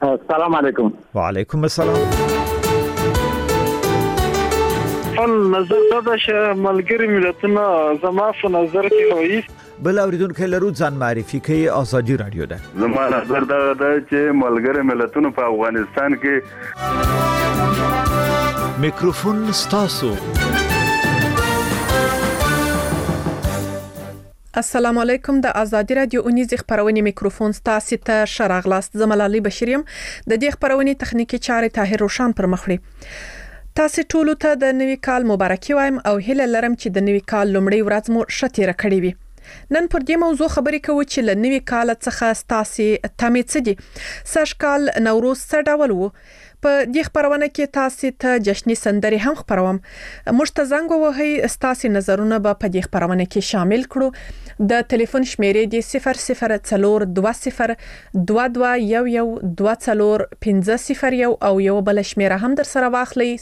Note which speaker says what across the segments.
Speaker 1: السلام علیکم.
Speaker 2: وعلیکم السلام.
Speaker 3: نظر دا چې ملګری ملتونه زما په نظر کې وایي
Speaker 2: بل اوریدونکو لرو ځان معرفي کوي ازادي رادیو ده.
Speaker 4: زما نظر دا چې ملګری ملتونه په افغانستان کې
Speaker 2: میکروفون ستاسو.
Speaker 5: السلام علیکم. د ازادي رادیو اونیز خبرونه میکروفون ستاسو ته شراغلاست. زملالي بشریم د دې خبرونه تخنیکی چارې طاهر روشان پر مخ وړي. تاسو ټول ته د نوي کال مبارکي وایم او هیله لرم چې د نوي کال لومړی ورځ مو شتیره کړې وي. نن پر دې موضوع خبرې کوو چې ل نوي کال څخه تاسو تمې څه دي. سږ کال نوروز څه ډول وو؟ په دې خبرونه کې تاسو ته جشنی سندري هم خبروم. مشتزنګ وهي تاسو نظرونه به په دې خبرونه کې شامل کړو. د ټلیفون شمیرې دی 004220112050 او یو بل شمیره هم در سره واخلئ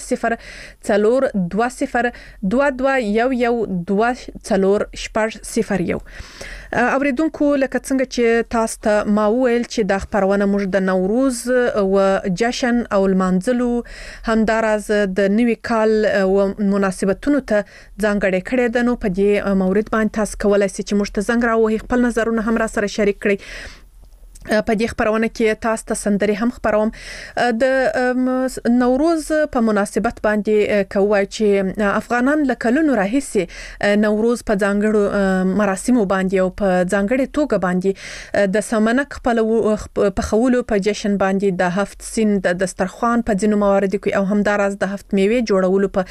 Speaker 5: 004220112050. اوریدونکو لکه څنګه چې تاسو ته ما ویل چې د خبرونه موږ د نوروز او جشن او المنزلو همدارز د نوي کال او مناسبتونو ته ځانګړې کړې ده. نو په دې مورید باندې تاسو کولای شئ چې موږ ته زنګ راوهي خپل نظرونه هم را سره شریک کړئ. په دې خبرونه کې تاسو ته سندري هم خبروم. د نوروز په مناسبت باندې کوي چې افغانان لکلونو راهیسي نوروز په ځانګړو مراسمو باندې او په ځانګړې توګه باندې د سمنک په خولو په جشن باندې د هفت سین د دسترخوان په ځینو مواردو کې او همدارز د هفت میوه جوړولو په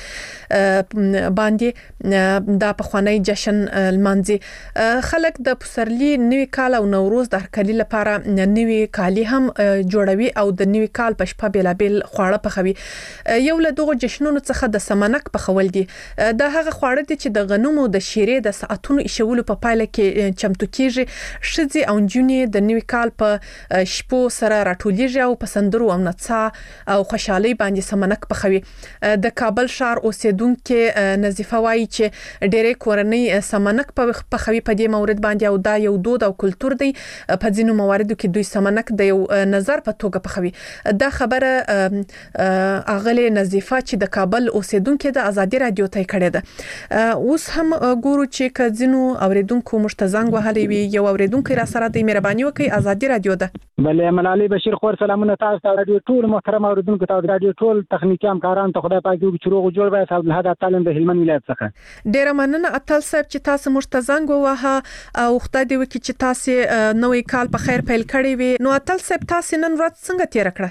Speaker 5: باندې د پخوانی جشن المانځي. خلک د پسرلی نوي کال او نوروز د هرکلی لپاره نوي کالی هم جوړوي او د نوي کال په شپه بیلابل خواړه پخوي. یو له دغه جشنونو څخه د سمنک پخول دي. د هغه خواړه دي چې د غنمو د شیرې د ساعتونو ایشولو په پایله کې چمتو کیږي. شذي او جونې د نوي کال په شپو سره راټولېږي او په سندرو او نڅا او خوشحالي باندې سمنک پخوي. د کابل ښار اوسیدونکو نظیفه وایي چې ډېرې کورنۍ سمنک پخوي په دې مورید باندې او دا یو دود او کلچر دی. په ځینو مواردو کې دوی سمنک د یو نظر په توګه پخوي. دا خبره اغله نظیفه چې د کابل اوسیدونکو د ازادي رادیو ته کړې ده. اوس هم ګورو چې کزینو اوریدونکو مشتزنګ وهلې وي. یو اوریدونکو را سره د مهرباني وکي ازادي رادیو ده.
Speaker 6: بله ملالي بشیر خور سلامونه تاسو ته رادیو ټول محترم اوریدونکو ته رادیو ټول تخنیکی همکاران ته خدای پاک دې چروغ جوړ وای. صاحب الهدا تعالی د هلمند ولایت څخه
Speaker 5: ډیر مننه اتل صاحب چې تاسو مشتزنګ وه او خدای دې وکي چې تاسو نوې کال په خیر پیل کړی وي. نو اتل صاحب تاسو نن ورځ څنګه تیر کړه؟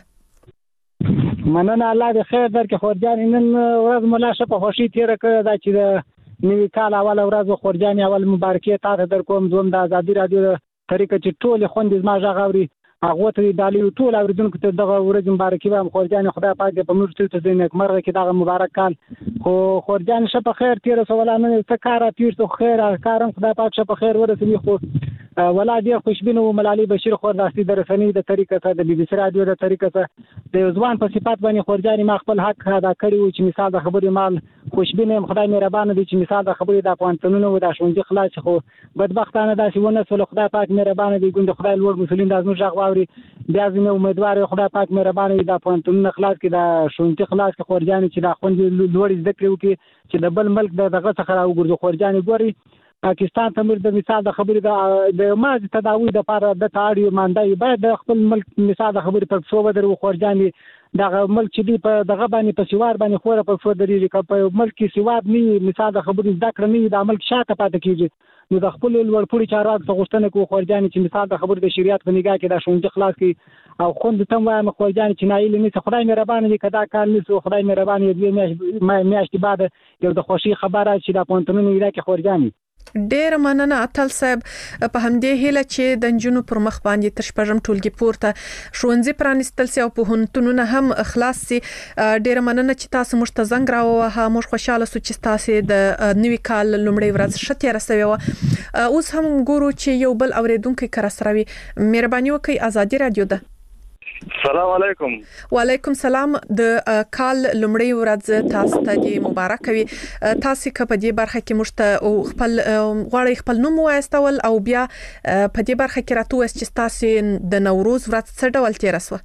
Speaker 6: مننه الله دې خیر درکړي. خورجان نن ورځ مولا شه په خوشي تیر کړه. دا چې د نوي کال اول ورځ خورجان اول مبارکي تاسو در کوم. زوم د ازادي رادیو طریقه چې ټول خوندې ما ژغوري هغه ته د علی ټول اوریدونکو ته دغه ورځ مبارکي وایم. خورجان خدای پاک دې په موږ ټول ته دې نیکمرغه کې دغه مبارک کال خو خورجان شه په خیر تیر سوالانه څه کار تیر ته خیر کارم خدای پاک شه په خیر ورسوي. خو ولا دې خوشبینو ملالي بشیر خور داسې درسنی د طریقه ته د بي بي سي رادیو د طریقه ته د ځوان په صفات باندې خورجان ما خپل حق ادا کړی و چې مثال د خبرې مال خوشبینه خدای مهربان دي چې مثال د خبرې د افغانستانونو و د شونډي خلاص. خو بدبختانه داسې ونه سول. خدای پاک مهربان دي ګوند خدای لوړ مسولین د ازمو ژغوري. بیا زموږ امیدوار خدای پاک مهربان دي د افغانستانونو خلاص کې د شونډي خلاص کې خورجان چې د خوند لوړ زده کړو کې چې د بل ملک دغه څخه راوګرځو. خورجان ګوري پاکستان ته د مثال د خبرې د ماز تداوی د لپاره د تاړیو ماندای باید د خپل ملک مثال د خبرې په څو بدر خورجان دغه ملک چې دی په دغه باندې په سیوار باندې خوره په څو درېږي په ملک کې سیوار نه مثال د خبرې ذکر نه د ملک شاته پاتې کیږي. نو د خپل لوړپوړي چارواکو غوښتنه کوي خورجان چې مثال د خبرې د شریعت په نگاه کې د شونډه خلاص کی او خوند تم وایم خورجان چې نایل نه خدای مهربان دي کدا کار نسو خدای مهربان دي میاشتې بعد یو د خوشي خبره چې د پونتونو نه کې خورجان
Speaker 5: ډیر مننه اتل صاحب. په همدې هیله چې د جنونو پر مخ باندې تر شپږم ټولګي پورته شونځي پرانستل سي او په هنتونونه هم اخلاص سي. ډیر مننه چې تاسو مشتزنګ راوه. موږ خوشاله سو چې تاسو د نوي کال لومړی ورځ شته رسوي. اوس هم ګورو چې یو بل اوریدونکو کر سره وي. مهرباني وکړئ ازادي رادیو ده.
Speaker 3: السلام علیکم.
Speaker 5: وعلیکم السلام. د کال لومړی ورځ تاسو ته دی مبارک وي. تاسو که په دې برخه کې مشته او خپل غواړئ خپل نوم واستول او بیا په دې برخه کې راتو چې تاسو د نوروز ورځ څه ډول تیر وسو؟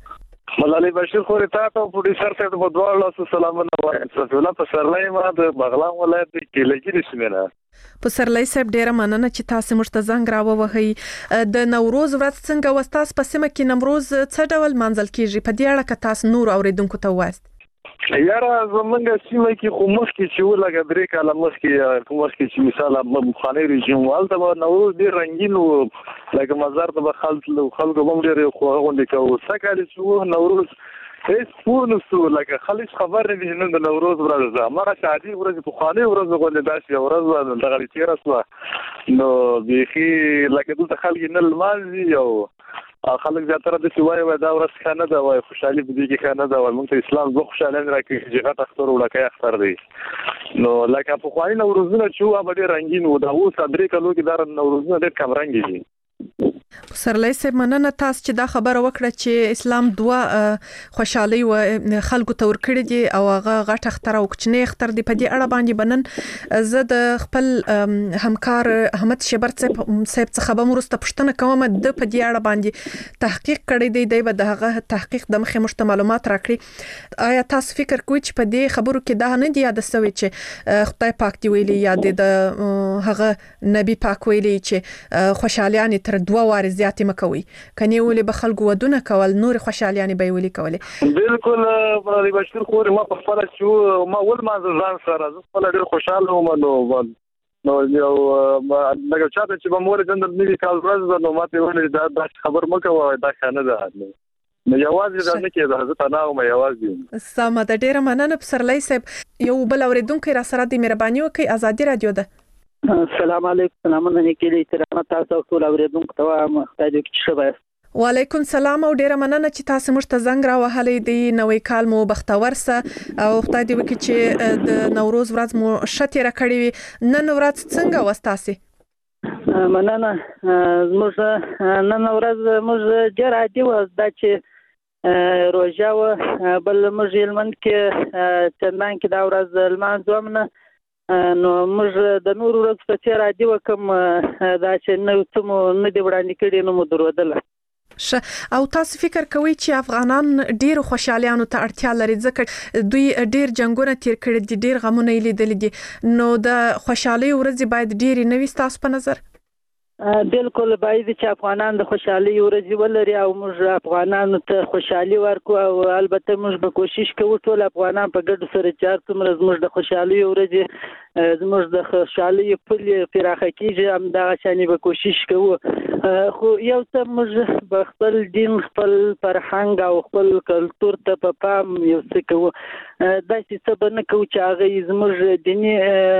Speaker 3: ملالي بشیر خو ته ته پروډوسر ته په دوه الله سلامونه وایم صفولا په سرلای ما د بغلان ولایت کې لګیدل سمینه
Speaker 5: په سرلای صاحب ډیره مننه چې تاسو موږ ته زنګ راووهئ د نوروز ورځ څنګه وستاس په سیمه کې نوروز څه ډول منځل کیږي په دې اړه که تاسو نور اوریدونکو ته وایست
Speaker 3: یاره زمونږ سیمه کې خو مخکې چې ولګه درې کاله مخکې چې مثال مخانه رژیم والته نوروز ډیر رنگین و لکه مزار ته خلکو هم ډیر خو غونډې کوي سکه چې نوروز هیڅ پونسو لکه خالص خبر نه دي نن د نوروز ورځ ده مګر شادي ورځ په خانه ورځ غونډه داسې ورځ دغه تیر اسوا نو بيخي لکه دلته خلک نه لمانځي او خلک زیاتره د سوای و دا ورځ خانه ده وای خوشحالي بده کې خانه ده او موږ ته اسلام زو خوشاله راکړي چې غټ اختر وړکه اختر دی نو لکه په خواني نوروزونه چې و به رنگین و دا اوس درې کلو کې دا نوروزونه ډېر کم رنگي دي
Speaker 5: سرلای صاحب مننه تاسو چې دا خبره وکړه چې اسلام دوه خوشحالي و خلکو ته ورکړي دي او هغه غټ اختر او کوچنی اختر دی په دې اړه باندې بنن زه د خپل همکار احمد شبر صاحب څخه به مرسته پښتنه کوم د په دې اړه باندې تحقیق کړی دی به دغه تحقیق د مخه مشته معلومات راکړي آیا تاسو فکر کوئ چې په دې خبرو کې دا نه دی یاد سوي چې خدای پاک دی ویلي یا د هغه نبی پاک ویلي چې خوشحالیان تر دوه واره زیاتې مکوي کني ولې به خلکو ودونه کول نور خوشحالیان به ویلي کولې
Speaker 3: بالکل ملالي بشیر خو ما په خپل چې ما ول ما ځان سره زه خپل ډېر خوشاله وم نو یو لکه چاته چې به مور د نوي کال ورځ نو ماته ولې دا خبر مکوه دا خانه ده نو یوازې دا نه کېده زه تنها وم یوازې
Speaker 5: سمه ده ډېره مننه سرلای صاحب یو بل اوریدونکو را سره د مهرباني وکړئ ازادي رادیو ده
Speaker 1: السلام علیکم سلامونه نیکلی احترام تاسو ټول اوریدونکو ته خدای دې کې شبه
Speaker 5: وعلیکم سلام او ډیره مننه چې تاسو موږ ته زنګ راوهلې دی نوې کال مو بختور سه او خدای دې وکړي چې د نوروز ورځ مو شته راکړې وي نن ورځ څنګه وستاسي
Speaker 1: مننه موږ نن ورځ موږ ډیر عادي و دا چې روژه و بل موږ یلمن کې چندان کې دا ورځ لمانځو نه نو موږ د نور ورځ په څیر عادي وکم دا چې نو څه مو نه دی وړاندې کړي نو مو درودله
Speaker 5: او تاسو فکر کوئ چې افغانان ډیر خوشحالیانو ته اړتیا لري ځکه دوی ډیر جنگونه تیر کړي دي ډیر غمونه لیدل دي نو د خوشحالي ورځ باید ډیر نوي تاسو په نظر
Speaker 1: بالکل باید چې افغانان د خوشحالي ورځ ولري او موږ افغانانو ته خوشحالي ورکو او البته موږ به کوشش کوو ټول افغانان په ګډ سره چې څومره موږ د خوشحالي ورځ زموږ د خوشحالي پلې پراخه کیږي هم دا شانې به کوشش کوو خو یو څه موږ به خپل دین خپل فرهنګ او خپل کلتور ته په پام یو څه کوو داسې څه به نه کوو چې هغه زموږ دیني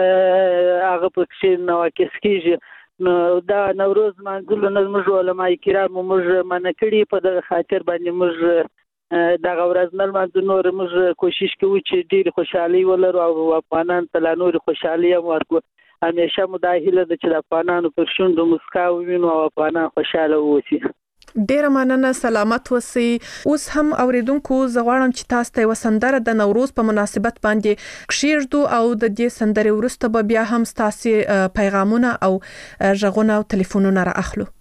Speaker 1: هغه پکې نواقص کیږي نو دا نوروز منځلو نه موږ علماء کرام موږ منع کړي په دغه خاطر باندې موږ دغه ورځ نه لمانځو نور موږ کوشش کوو چې ډېر خوشحالي ولرو او افغانان ته لا نور خوشحالي هم ورکړو همیشه مو دا هیله ده چې د افغانانو پر شونډو مسکا ووینو او افغانان خوشحاله واوسي
Speaker 5: ډیره مننه سلامت وسی اوس هم اوریدونکو زغواړم چې تاسو ته وسندره د نوروز په مناسبت باندې کښیږدو او د دې سندرې ورسته به بیا هم تاسو پیغامونه او ژغونه او ټلیفونونه را اخلو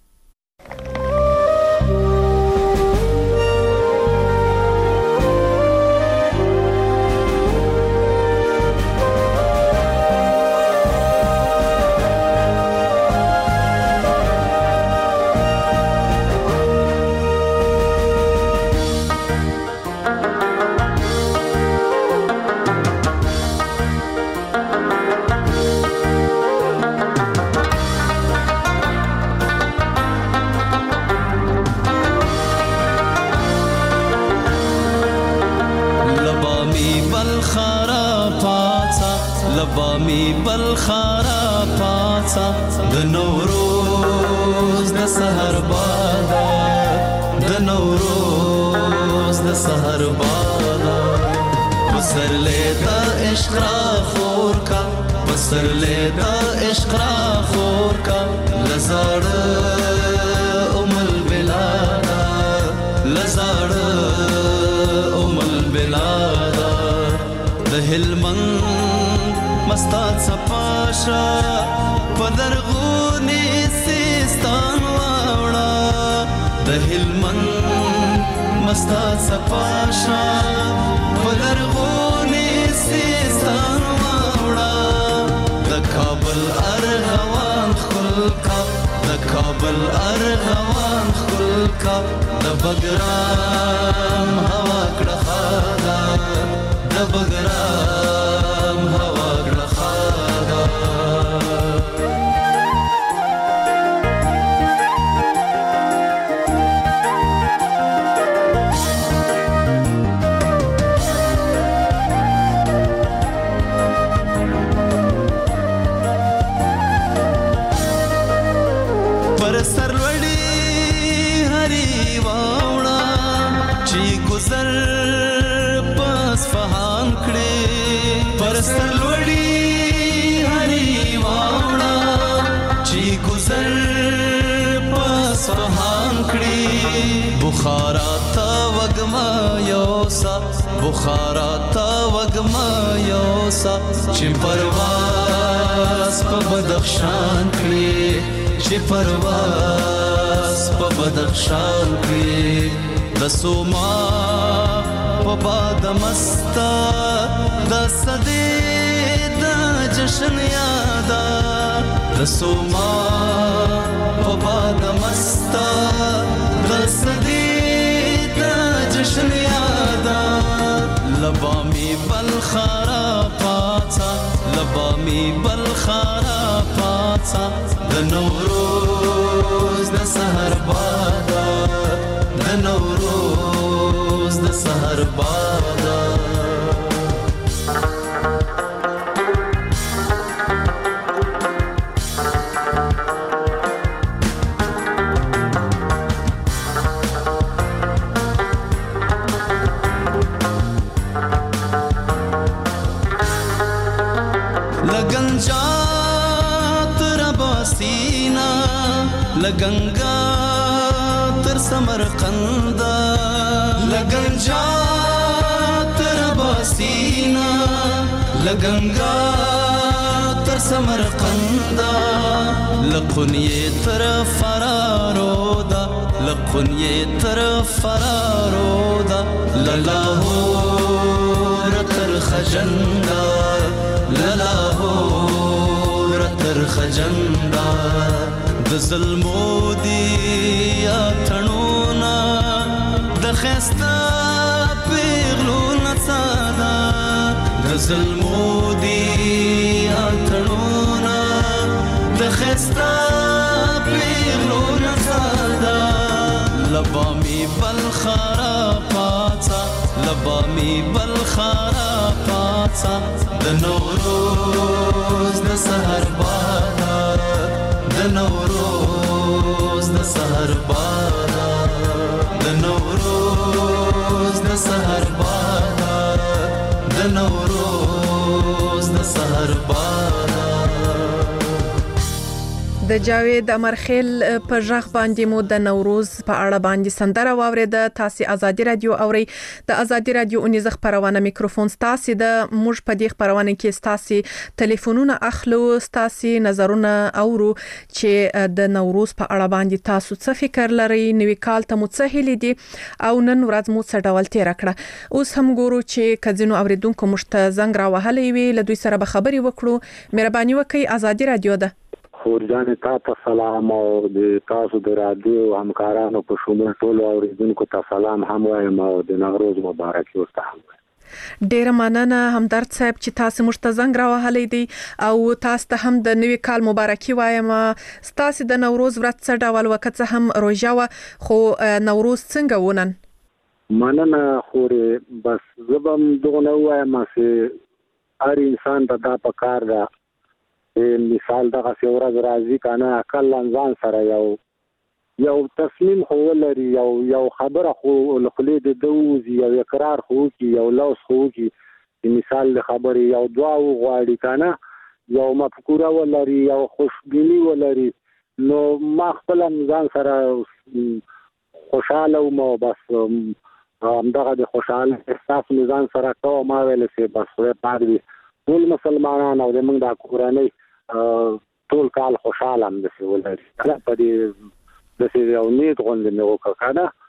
Speaker 7: لبامی بالخارا پاڅا د نوروز د سحر بادا د نوروز د سحر بادا وسرلې د عشق را خور کا وسرلې د عشق را خور کا لزړ ام البلاد لزړ ام البلاد د هلمند مستات سپاشا پدرغونی سیستان واوڑا د هلمند مستا صفاشا ولرغونی سیستان واوڑا د کابل ارغوان خلکا د کابل ارغوان خلکا د بګرام هوا کړه خادا د بګرام هوا کړه خادا
Speaker 8: ستر لوړی هری واوړه چې گزر پس فهم کړي بخارا تا وګما یوسا بخارا تا وګما یوسا چې پرواز په بدخشان کړي چې پرواز په بدخشان کړي د سوما په باد مستا د صدې د جشن یادا د سوما په باد مستا د صدې د جشن یادا لبامی بلخارا پاڅا لبامی بلخارا پاڅا د نوروز د سحر بادا د نوروز د سحر بادا لگنگا تر سمرقندا لگنجا تر باسینا لگنگا تر سمرقندا لقنیه تر فرارودا لقنیه تر فرارودا للاهور تر خجندا للاهور تر خجندا د ظلمو دی اتنونا د خستا پیغلو نڅادا د ظلمو دی اتنونا د خستا پیغلو نڅادا لبامی بلخارا پاڅا لبامی بلخارا پاڅا د نوروز د سحر بادا د نوروز د سحر بادا د نوروز د سحر بادا د نوروز د سحر بادا
Speaker 5: د جاوید امرخیل په ژغ باندې مو د نوروز په اړه باندې سندره واوریده. تاسو ازادي رادیو اوري د ازادي رادیو اونیز خبرونه میکروفون تاسو د موږ په دې خبرونه کې تاسو ټلیفونونه اخلو تاسو نظرونه اورو چې د نوروز په اړه باندې تاسو څه فکر لرئ نوې کال ته مو څه هلي دي او نن ورځ مو څه ډول تیر کړه. اوس هم ګورو چې کزینو اوریدونکو مشته زنګ را وهلې وي له دوی سره به خبري وکړو. مهرباني وکړئ ازادي رادیو ده
Speaker 6: خورجان تاسو سلام او د تاسو د رادیو همکارانو په شمول ټول اوریدونکو ته سلام هم وایم او د نوروز مبارکي ورته هم
Speaker 5: ډیر مننه همدرد صاحب چې تاسو مشتزنګ راوهلې دي او تاسو ته هم د نوې کال مبارکي وایم. تاسو د نوروز ورځ څه ډول وکړه هم روژه خو نوروز څنګه ونن
Speaker 6: مننه خوري بس زبم دغه وایم چې هر انسان د په کار دا مثال دغه ورځ راځي کنه عقل ځان سره یو تصمیم خو لري یو خبره خو خلید دوزي یو اقرار خو کی یو لوس خو کی مثال خبري یو دعا غواړي کنه یو مفکوره ولري یو خوشبینی ولري نو ما خپل ځان سره خوشاله او بس همدغه د خوشاله احساس ځان سره کوم ما ویل سي بس پاره ټول مسلمانان او موږ د کورنۍ ټول کال خوشاله هم دي ولري کله په دې د یو نیت غونډه مې وکړه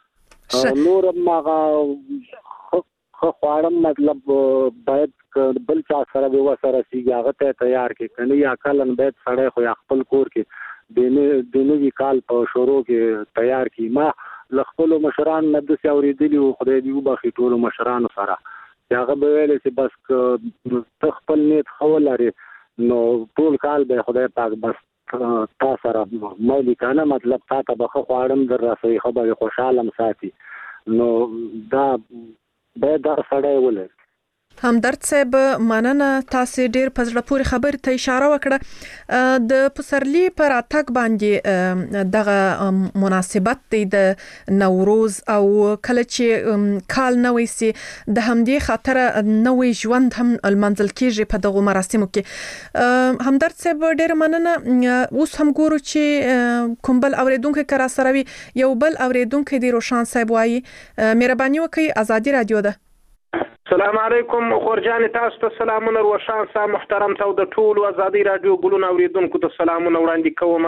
Speaker 6: نور ما خواړم مطلب باید بل چا سره به وسره سیږي هغه ته تیار کې کني یا کلن باید سړی خو خپل کور کې دینوي کال په شروع کې تیار کی ما لخپل مشران نه د ساوریدلی خدای دې وبخي ټول مشران سره هغه به ویل چې بس تخپل نیت خولاري نو ټول کال به خدای پاک بس تا سره مې کنه مطلب تا ته بخ خواړم در راسي خبره خوشاله ساتي نو دا به دا سړی ولې
Speaker 5: همدرد صاحب مننه تاسو ډیر پزړه پورې خبر ته اشاره وکړه د پسرلی پر اتک باندې دغه مناسبت دی د نوروز او کله چې کال نوې سي د همدې خاطر نوې ژوند هم المنزل کېږي په دغه مراسمو کې همدرد صاحب ډیر مننه اوس هم ګورو چې کومبل اوریدونکو کرا سره وي یو بل اوریدونکو دی روشان صاحب وایي مهرباني وکړئ ازادي رادیو ده
Speaker 9: السلام علیکم خورجان تاسو ته سلامونه روشان صاحب محترم ته د ټول ازادي رادیو ګلون اوریدونکو ته سلامونه وړاندې کوم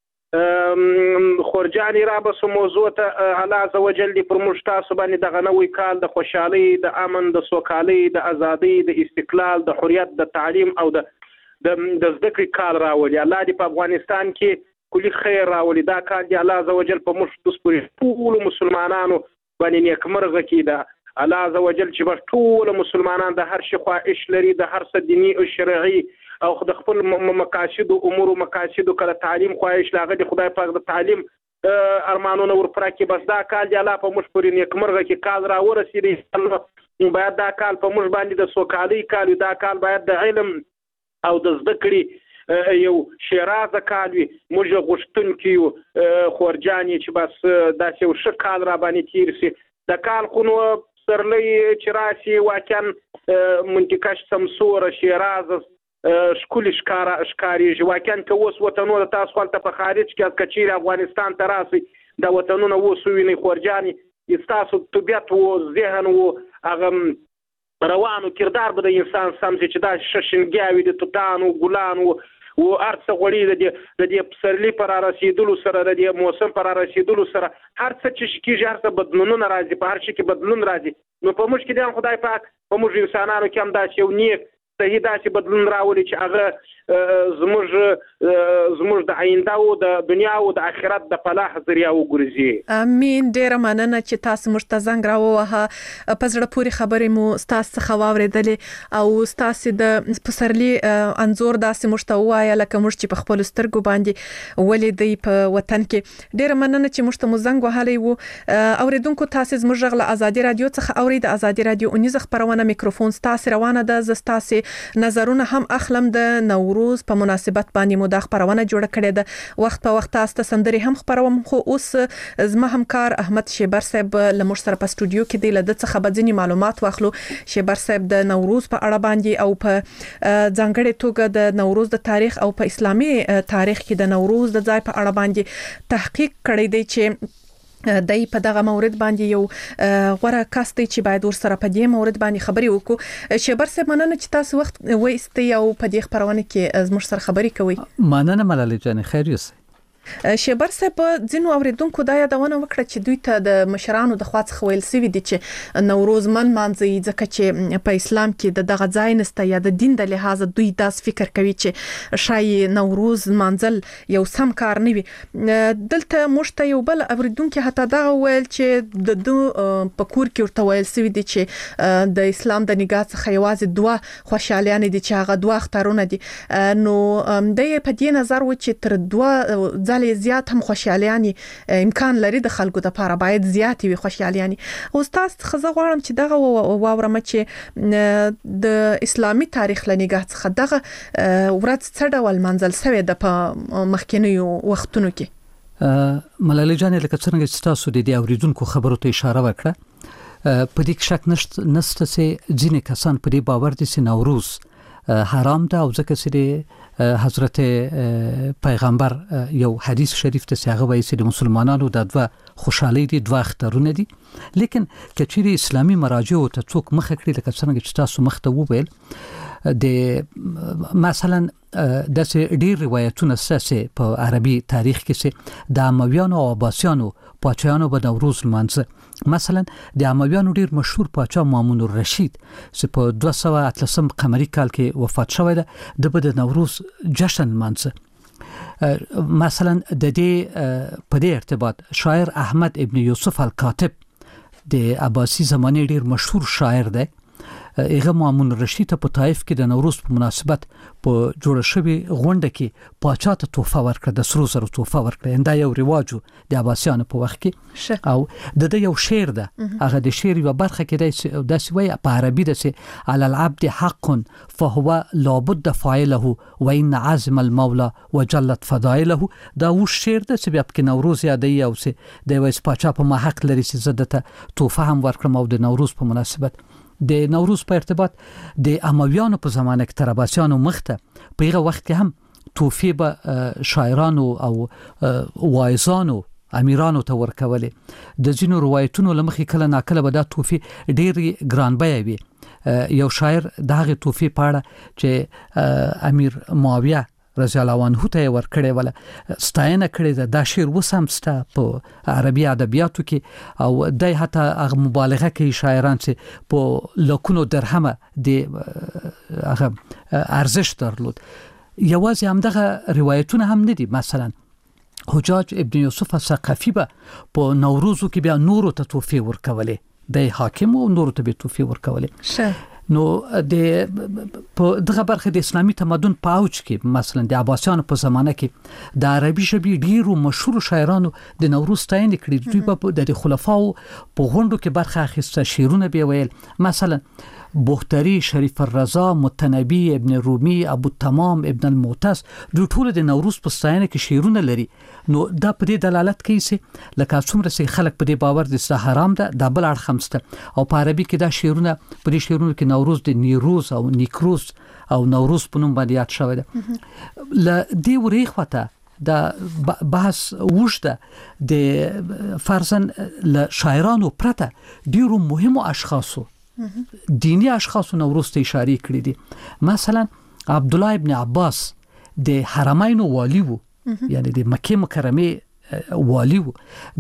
Speaker 9: خورجان را بس موضوع ته الله عزوجل دی پر مشتاس باندې د غنوي کال د خوشحالي د امن د سوکالي د ازادي د استقلال د حریت د تعلیم او د ذکر کال راولي الله دی په افغانستان کې کلی خیر راولي دا کال دی الله عزوجل په مشتاس پر ټول مسلمانانو باندې نیکمرغه کیده الله عزوجل چې ټول مسلمانان د هر شي خواهش لري د هر څه دینی او شرعي او د خپل مقاصد او امور او مقاصد کله تعلیم خواهش لاغه د خدای پاک د تعلیم ارمانونه ورپره کې بس دا کال دی الله په موږ پورې نیکمرغه کې کال را ورسېږي باید دا کال په موږ باندې د سوکالي کال دا کال باید د علم او د ذکر یو شیرازه کال وي موږ غوښتونکي خورجانې چې بس داسې یو ښه کال را باندې تیر شي د کال خو نو سرلی چې راشي واقعا منطقه سمسور شیراز شکل ښکاریږي واقعا که اوس وطنونه تاسو هلته په خارج کې که چیرې افغانستان ته راسئ دا وطنونه اوس ووینئ خورجانې ستاسو طبیعت و ذهن و هغه روانو کردار به د انسان سم شي چې دا ششنګیاوي د توتانو ګلانو و ارڅ غوړي د دې پسرلی پر رسیدلو سره د دې موسم پر رسیدلو سره هر څه چې کیږي هر څه بدلونونه راځي په هر شي کې بدلون راځي نو په موږ کې د خدای پاک په موږ انسانانو کې هم داسې یو نیک صحیح داسې بدلون راولي چې هغه زموږ د آینده او د دنیا او د آخرت د فلاح ذریعہ وګرځي
Speaker 5: امين ډیره مننه چې تاسو موږ ته زنګ راووهه په زړه پورې خبرې مو تاسو څخه واورېدلې او تاسو د پسرلی انزور داسې موږ ته وایي لکه موږ چې په خپل سترګو باندې ولیدې په وطن کې ډیره مننه چې موږ ته مو زنګ وهلی وو اوریدونکو تاسو زموږ غږ له ازادي رادیو څخه اوري د ازادي رادیو اونیزه خبرونه میکروفون تاسو روانه ده زستاسي نظرونه هم اخلم د نوروز په مناسبت باندې مو د خبرونه جوړ کړې ده وخت په وخت تاسو سندري هم خبروم خو اوس زما همکار احمد شیبر صاحب لمر سره په استودیو کې دی لده څخه بدځنی معلومات واخلو شیبر صاحب د نوروز په اړه باندې او په ځانګړې توګه د نوروز د تاریخ او په اسلامي تاریخ کې د نوروز د ځای په اړه باندې تحقیق کړی دی چې دای په دغه مورد باندې یو غوړه کاستي چې باید ور سره په دې مورد باندې خبري وکړو شیبر صاحب مننه چې تاسو وخت وایستي او په دې خبرونه کې زموږ سره خبري کوي
Speaker 10: مننه ملالۍ جان خیر یوسه
Speaker 5: شیبر صاحب ځینو اوریدونکو دا یادونه وکړه چې دوی ته د مشرانو د خوا څخه ویل سوي دي چې نوروز منځي ځکه چې په اسلام کې دغه ځای نسته یا د دین د لحاظ دوی داس فکر کوي چې شای نوروز منځل یو سم کار نه وي دلته مشته یو بل اوریدونکو حتی دا ویل چې د پکور کې ورته ویل سوي دي چې د اسلام د نگاه څخه یوازې دوه خوشالیان دي چې هغه دوه اختارونه دي نو د په دې نظر و چې تر دوه زیات هم خوشالیانی امکان لري د خلکو د لپاره باید زیات وي خوشالیانی او تاسو خزه غواړم چې دغه واورم چې د اسلامي تاریخ لنګاه څخه دغه ورځ څه ډول منځل سوی د مخکینیو وختونو کې
Speaker 10: ملالۍ جان لکه څنګه چې تاسو د دې اوریدونکو خبرو ته اشاره وکړه په دې شک نشته چې ځینې کسان په دې باور دي چې نوروز حرام ده او ځکه چې حضرت پیغمبر یو حدیث شریف ته څنګه وایي چې د مسلمانانو د دوه خوشحالي دي دوه اخترونه دي لیکن کچېری اسلامي مراجع ته څوک مخ کړي لکه څنګه چې تاسو مخ ته وویل د مثلا د ډیر روایتونه سه په عربي تاریخ کې سه د امویانو او عباسیانو پاچایانو په نوروز لمانځه. مثلا د امویانو ډیر مشهور پاچا مامون الرشید چې په 213 قمری کال کې وفات شوی ده، د نوروز جشن لمانځه. مثلا د دې په دې ارتباط شاعر احمد ابن یوسف الکاتب د عباسی زمانه ډیر مشهور شاعر دی. هغه مامون رشید په طائف کې د نوروز په مناسبت په جوړ شوی غونډه کې پاچا ته تحفه ورکړه، د سرو زرو تحفه ورکړه. دا یو رواجو د عباسیانو په وخت کې. او د یو شعر ده، هغه د شعر یو برخه کې د سوی په عربي ده چې علی العبد حق فهو لابد فاعله وان عزم المولى وجلت فضائله. دا و شعر ده چې بیا په نوروز یادی او چې د وایس پاچا په ما حق لري چې زدته تحفه هم ورکړم. او د نوروز په مناسبت د نوروز په ارتباط د امویانو په زمانه کې تر عباسیانو مخته په هغه وخت کې هم توفی به شاعرانو او واعظانو امیرانو ته ورکولې. د ځینو روایتونو لمخې کله ناکله به دا توفی ډېری ګرانبیه وي. یو شاعر دغه توفی پاړه چې امیر معاویه رضی الله عنه ته ورکړې ولا ستاینه کړې دا شعر وسمسته په عربي ادبیاتو کې. او دای حتی هغه مبالغه کوي شاعران چې په لکونو درهمه د هغه ارزش درلود. یوازې همدغه روایتونه هم نه دي. مثلا حجاج ابن یوسف الثقفي په نوروزو کې بیا نورو ته توفی ورکولې، د حاکم او نورو ته به توفی ورکولې. نو د په دغه برخه د اسلامي تمدن په اوج کې مثلا د عباسیانو په زمانه کې د عربي ژبې ډیرو مشهور شاعرانو د نوروز ستاینه کړې. دوی په د خلفاو په غونډو کې برخه اخیسته، شعرونه به ویل. مثلا بختری، شریف الرضا، متنبی، ابن رومی، ابو تمام، ابن المعتز دوی ټول د نوروز په ستاینه کې شعرونه لري. نو دا په دې دلالت کوي چې لکه څومره چې خلک په دې باور دي چې حرام ده، د بل اړخ همسته. او په عربي کې دا شعرونه په دې شعرونو کې نوروز د نیروز او نیکروز او نوروز په نوم باندې یاد شوی ده. ل دې وریخوته د بحث وشته د فرزن ل شاعرانو پرته ډیرو مهمو اشخاصو دینی اشخاصو نوروز ته اشاره کړې دي. مثلا عبد الله ابن عباس د حرمین والی وو، یعنی د مکه مکرمه والی وو.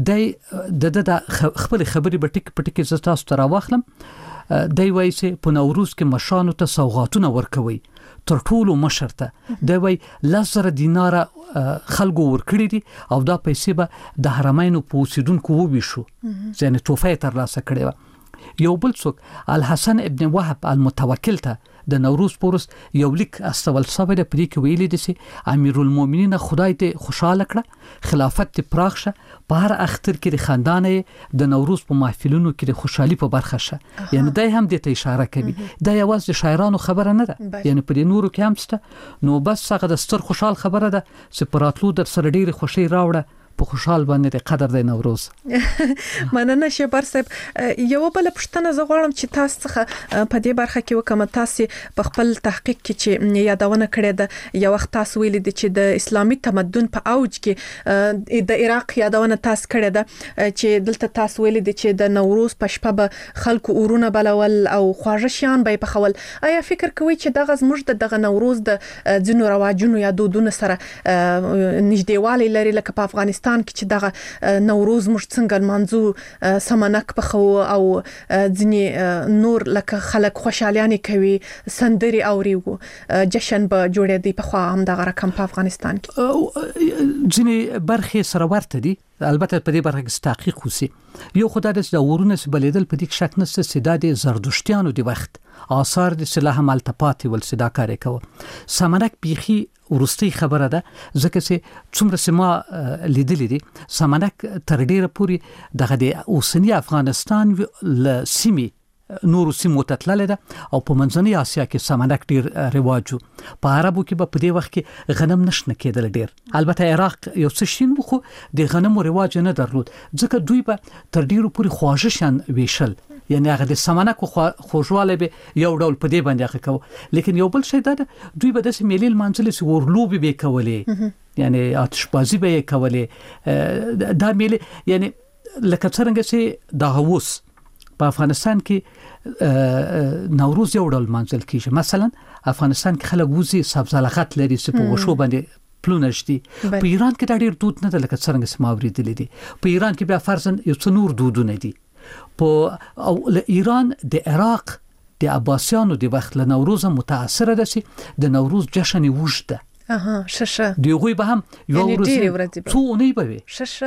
Speaker 10: د خپل خبرې په ټیک په ټیک زتا ستاره واخلم. دی وایي چې په نوروز کې مشانو ته سوغاتونه ورکوي، تر ټولو مشر ته دی وایي 10,000 دینار خلکو ورکړي دي او دا پیسې به د حرمینو په اوسیدونکو وویشو، یعنی توفه ترلاسه کړي وه. یو بل څوک الحسن ابن وهب المتوکل ته د نوروز پورس یو لیک استول شوی د پدې کې ویلي دي چې امیر المؤمنین خدای ته خوشاله کړه، خلافت ته پراخ شه، په هر اختر کې د خاندان د نوروز په محفلونو کې د خوشحالي په برخه شه. یعنی دای هم د ته اشاره کوي. دا یوازې د شاعرانو خبره نه ده، یعنی په دې نورو کې هم ست. نو بس هغه د ستر خوشحال خبره ده چې پراتلو در سره ډېری خوشي راوړه په خوشحال باندې قدر د نوروز.
Speaker 5: مننه شبر صاحب. یو بل پښتنه زه غواړم چې تاسو څخه په دې برخه کې وکم. تاسو په خپل تحقیق کې چې یادونه کړې ده یو وخت تاسو ویل دي چې د اسلامي تمدن په اوج کې د عراق یادونه تاسو کړې ده چې دلته تاسو ویل دي چې د نوروز په شپه به خلکو اورونه بلول او خواږه شیان به پخول. آیا فکر کوئ چې دغه زموږ دغه نوروز د ځینو رواجونو یا دودونو سره نږدېوالی لري، لکه په افغانستان کې چې دغه نوروز موږ څنګه منځو سمنک پخو او ځینې نور لکه خلک خوشالیانې کوي، سندري اوريو، جشن به جوړې دی په خوا هم دغه رقم په افغانستان کې
Speaker 10: ځینې برخې سره ورته دي. البته په دې برخه کې تحقیق وسی. یو خدای د ورونه بلیدل په دې شک نشته چې د زردشتیانو دی وخت آثار د سلاح ملتپاتي ول صدا کاری کوي. سمنک بیخي ورستی خبره ده، ځکه چې څومره سما لیدلې دي سمنک تر ډیره پوري دغه د اوسنی افغانستان ل سیمې نورو سیمو ته تللی ده او په منځنۍ اسیا کې سمنک ډیر رواجو. په عربو کې به په دې وخت کې غنم نشنه کېدل ډیر. البته عراق یو څه شین خو د غنمو رواج نه درلود، ځکه دوی به تر ډیرو پوري خواږه شان ویشل، یعنی هغه د سمنک خوږوالی به یو ډول په دې باندې هغه کوو. لیکن یو بل شی دا دوی به داسې میلې لمانځلې چې ورلوبې به کولې، یعنی آتشبازي به یې کولې. دا میلې یعنی لکه څرنګه چې دغه اوس په افغانستان کې نوروز یو ډول منځل کیږي. مثلا افغانستان کې خلک وزي سبزلخت لري چې په وشو باندې پلونشتي. په ایران کې دا ډېر دود نه ده لکه څنګه سماوري دي. په ایران کې بیا فرضاً یو څو نور دودونه دي. په او ایران د عراق د عباسیانو د وخت له نوروز متاثر ده چې د نوروز جشن وشته.
Speaker 5: ششه
Speaker 10: دیغوی به هم یو ورځ څو نه وي.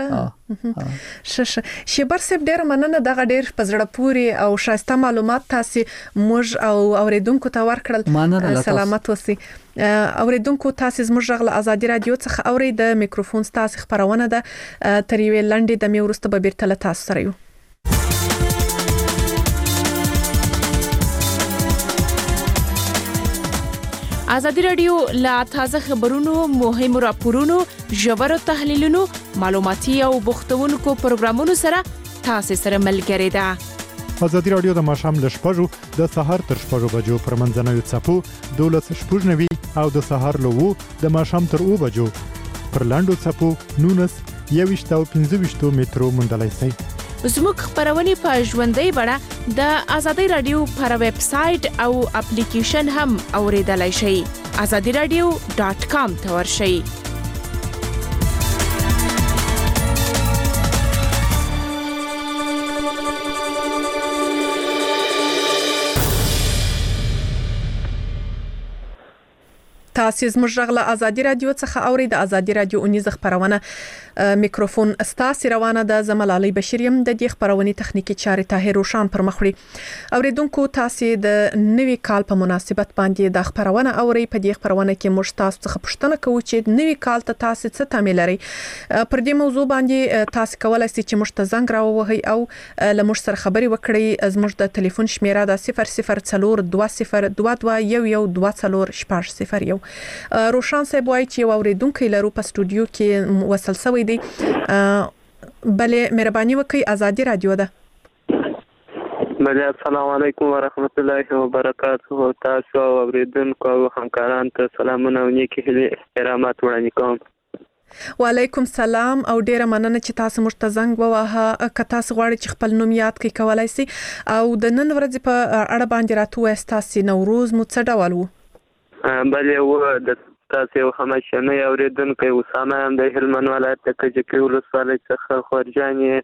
Speaker 5: ششه شبر سب ډیر مننه دغه ډیر پزړه پوری او شایسته معلومات تاسو موږ او اوریدونکو ته ورکړل. سلامت اوسئ. اوریدونکو تاسو زموږ غل ازادي رادیو څخه اورید د میکروفون تاسو خبرونه ده تر یو لنډه د میورسته به بیرته تاسو سره یو.
Speaker 11: ازادي رادیو لا تازه خبرونو، مهم راپورونو، ژور تحلیلونو، معلوماتي او بوختونکو پروګرامونو سره تاسو سره ملګری ده.
Speaker 12: ازادي رادیو د ماښام ل 6:00 د سهار تر 6:00 بجو پر منځنوي چپو 12:90 او د سهار له 2 د ماښام تر 2 بجو پر لاندو چپو 19 او 15 مترو مندلای سي.
Speaker 11: زموږ خبرونه په ژوندۍ بڼه د ازادي رادیو پر ویب سټ او اپلیکیشن هم اوریدلای شئ. azadiradio.com ته ورشئ.
Speaker 5: تاسو زموږ غل ازادي رادیو څخه اورید. ازادي رادیو اونیز خبرونه میکروفون استاسي روانه ده. زمل علي بشریم د دې خبرونې تخنیکی چارې طاهر روشان پر مخړي. اوریدونکو تاسو د نوي کال په مناسبت باندې د خبرونه اوري. په دې خبرونه کې موږ تاسو څخه پوښتنه کوو چې نوي کال ته تاسو څه تمه لرئ. پر دې موضوع باندې تاسو کولای شئ چې موږ ته زنګ راووهئ او له موږ سره خبري وکړئ. زموږ د ټلیفون شمیره ده 00202040 روشان صاحب وایي چې اوریدونکو لرو په استودیو کې وصل شوی دی. بله مهرباني وکړئ. ازادي رادیو ده.
Speaker 13: بله السلام علیکم ورحمت الله وبرکاته. تاسو اوریدونکو او همکارانو ته سلامونه او نیکی هیلې احترامات وړاندې کوم.
Speaker 5: وعلیکم سلام او ډیره مننه چې تاسو موږ ته زنګ ووهه. که تاسو غواړئ چې خپل نوم یاد کړئ کولای شئ او د نن ورځې په اړه باندې راته تاسو نوروز مو څه ډول وو؟
Speaker 13: بله و د تاسو همشنه اوریدونکو اسامه هم د هلمند ولایت د کجکی ولسوالۍ څخه خورجانې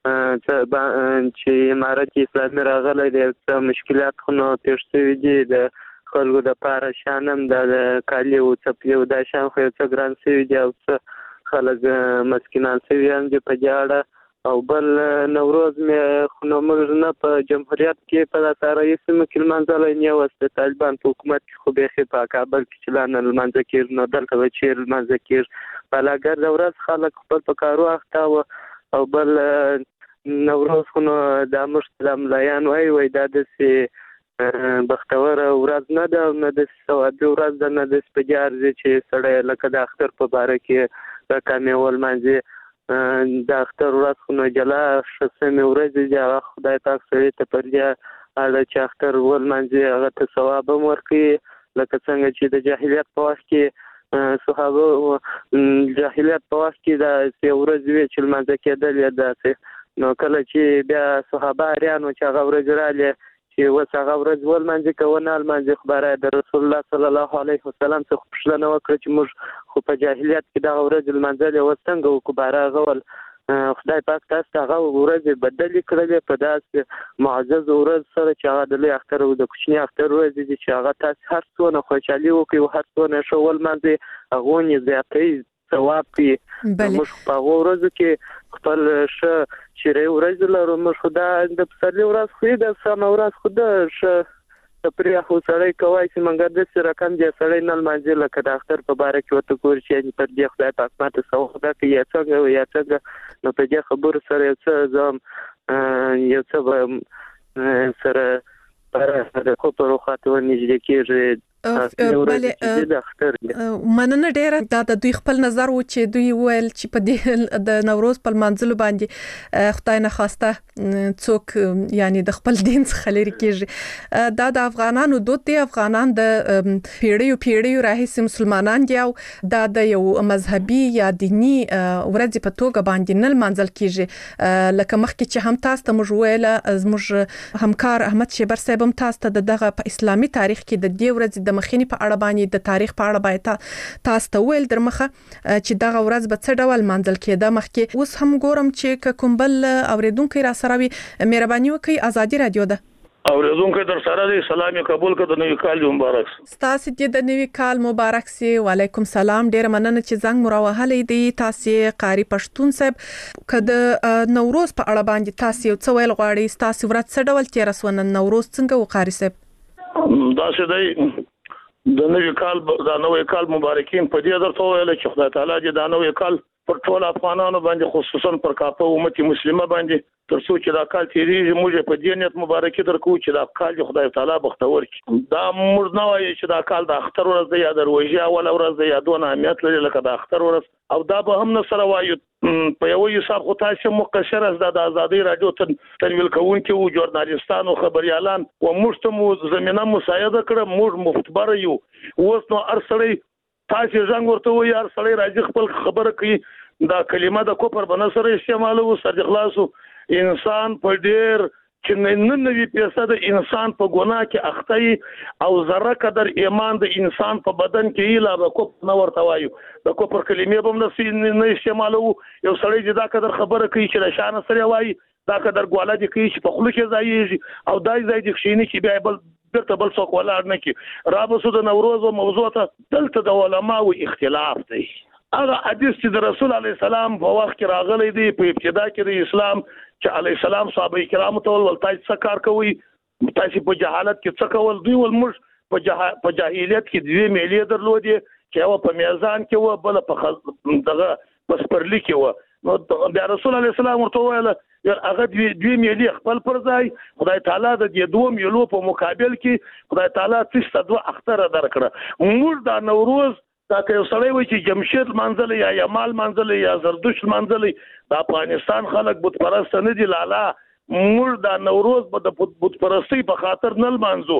Speaker 13: چې امارت اسلامي راغلی دی. څه مشکلات خو نو پیښ شوي دي د خلکو دپاره. شانم د کالي او څپلي او دا شان خو یو څه ګران شوي دي او څه خلک مسکینان شوي هم دي په دې اړه. او بل نوروز مې خو نو موږ نه په جمهوریت کې په داسې رئیس کې لمانځلی نه اوس د طالبان په حکومت کې خو بیخي په کابل کې چې لا نه لمانځه کېږي نو دلته به چېرې لمانځه کېږي. په لاګرده ورځ خلک خپل په کارو اخته وو. او بل نوروز خو نو دا موږ د ملایان وایي دا داسې بختوره ورځ نه ده او نه داسې ثوابي ورځ ده نه داسې په دې ارزي چې سړی لکه د اختر په باره کې راکامې ولمانځي. د اختر ورځ خو نو جلا شسمې ورځې دي. هغه خدای پاک سړي ته پر دې اړه چې اختر ولمانځي هغه ته ثواب هم ورکوي لکه څنګه چې د جاهلیت په وخت کې صحابه جاهلیت په وخت کې داسې ورځې وې چې لمانځه کېدلې داسې. نو کله چې بیا صحابه اریانو چې هغه ورځې رالې چې اوس هغه ورځ ولمانځي که ونه لمانځي خو باره د رسول الله صلی الله علیه وسلم څخه پوښتنه وکړه چې موږ خو په جاهلیت کې دغه ورځ لمانځلې اوس څنګه وکړو باره هغه ول خدای پاک تاسو ته هغه ورځې بدلې کړلې په داسې معزز ورځ سره چې هغه د لوی اختر او د کوچني اختر ورځې دي چې هغه تاسو هر څونه خوشحالي وکړئ او هر څونه ښه ولمانځئ هغه ونې زیاتوي ثواب کوي. موږ په هغو ورځو کې خپل ښه چیرې ورځ لرو. موږ خو دا د پسرلي ورځ خو د سمه ورځ خو د ښه تفریح خو سړی کوای چې مګر داسې رقم دی سړی نه لمانځي لکه د اختر په باره کې ورته ګوري چې پر دې خدای پاک ماته ثواب راکړي یا څنګه نو په دې خبرو سره یو څه سره پر د کوپرو خاطر نږدې کېږي
Speaker 5: بله مننه ډیره د دوی خپل نظر و چې دوی ویل چې په دې د نوروز په منځلو باندې خدای نه خواسته څوک یعنی د خپل دین څخه لري کېږي دا د افغانانو دود دی افغانان د پیړیو راهیسې مسلمانان دي او دا د یو مذهبي یا دینی ورځ په توګه باندې نه منځل کېږي لکه مخکې چې هم تاسو ته موږ ویل زموږ همکار احمد شیبر صاحب هم تاسو ته دغه په اسلامي تاریخ کې د دې ورځ د مخینی په اړه باندې د تاریخ په اړه باندې تاسو ته ویل درمخه چې دغه ورځ به څه ډول منځل کېده مخکې اوس هم ګورم چې کوم بل اوریدونکو را سره وي مهرباني وکړئ ازادي رادیو ده
Speaker 14: اوریدونکو در سره دی سلام قبول کړه د نوی کال مبارک
Speaker 5: تاسو ته د نوی کال مبارک سي وعلیکم سلام ډیر مننه چې زنګ مروهلې دی تاسو قاری پښتون صاحب کده نوروز په اړه باندې تاسو څه ویل غواړئ تاسو ورځ څه ډول تیر وسونه نوروز څنګه وقاری صاحب
Speaker 14: دا څه دی د نوی کال مبارکین په دې درته ویل چې خدای تعالی دې د نوی کال پر ټول افغانانو باندې خصوصا پر کاپه امت مسلمه باندې ترڅو چې دا کال تیریږي موږ په دې نیت مبارکي درکو چې دا کال خدای تعالی بختور کړي دا موږ نه وایي چې دا کال د اختر ورځ دی یا د روژې اول ورځ دی یا دونه اهمیت لري لکه د اختر ورځ او دا به هم نه سره وایو په یو حساب خو تاسو مقشر از د ازادي رادیو تنویل کوونکي او ژورنالیستانو خبريالان او موږ ته زمينه مساعده کړه موږ مفتبر یو اوس نو ارسلې تاسو څنګه ورته وایي ارسلې راځي خپل خبره کوي دا کلمه د کوپر بنسره استعمالو سر اخلاصو انسان په ډیر چې 99% انسان په ګناه کې اخته او ذره قدر ایمان د انسان په بدن کې اله د کوپ نه ورته وایو د کوپر کلمې به نه استعمالو یو سړی دا قدر خبره کوي چې د شان سره وایي دا قدر ګواله دي کوي چې په خلک ځایږي او دای ځای دي خشینی چې بیا بل درته بل څوک ولاړ نه کی رابسو د نوروز او موضوع ته دلته د علماو اختلاف دی هغه حدیث چې د رسول علی السلام په وخت کې راغلی دی په ابتدا کې د اسلام چې علی السلام صحابه کرام ته ول تاسو څه کار کوي تاسو په جهالت کې څه کول دوی ول موږ په جاهلیت کې دوی میلې درلودې چې یو په میزان کې و بل په دغه پسپرلی کې و نو بیا رسول علی السلام ورته ویل هغه دوی میلې خپل پر ځای خدای تعالی د دې دوه میلو په مقابل کې خدای تعالی څه دوه اختر درکړه موږ د نوروز دا که یو سړی وي چې جمشید منځل یا یمال منځل یا زردشت منځل د افغانستان خلک بت پرست نه دي لالا موږ د نوروز د بت پرستی په خاطر نه منځو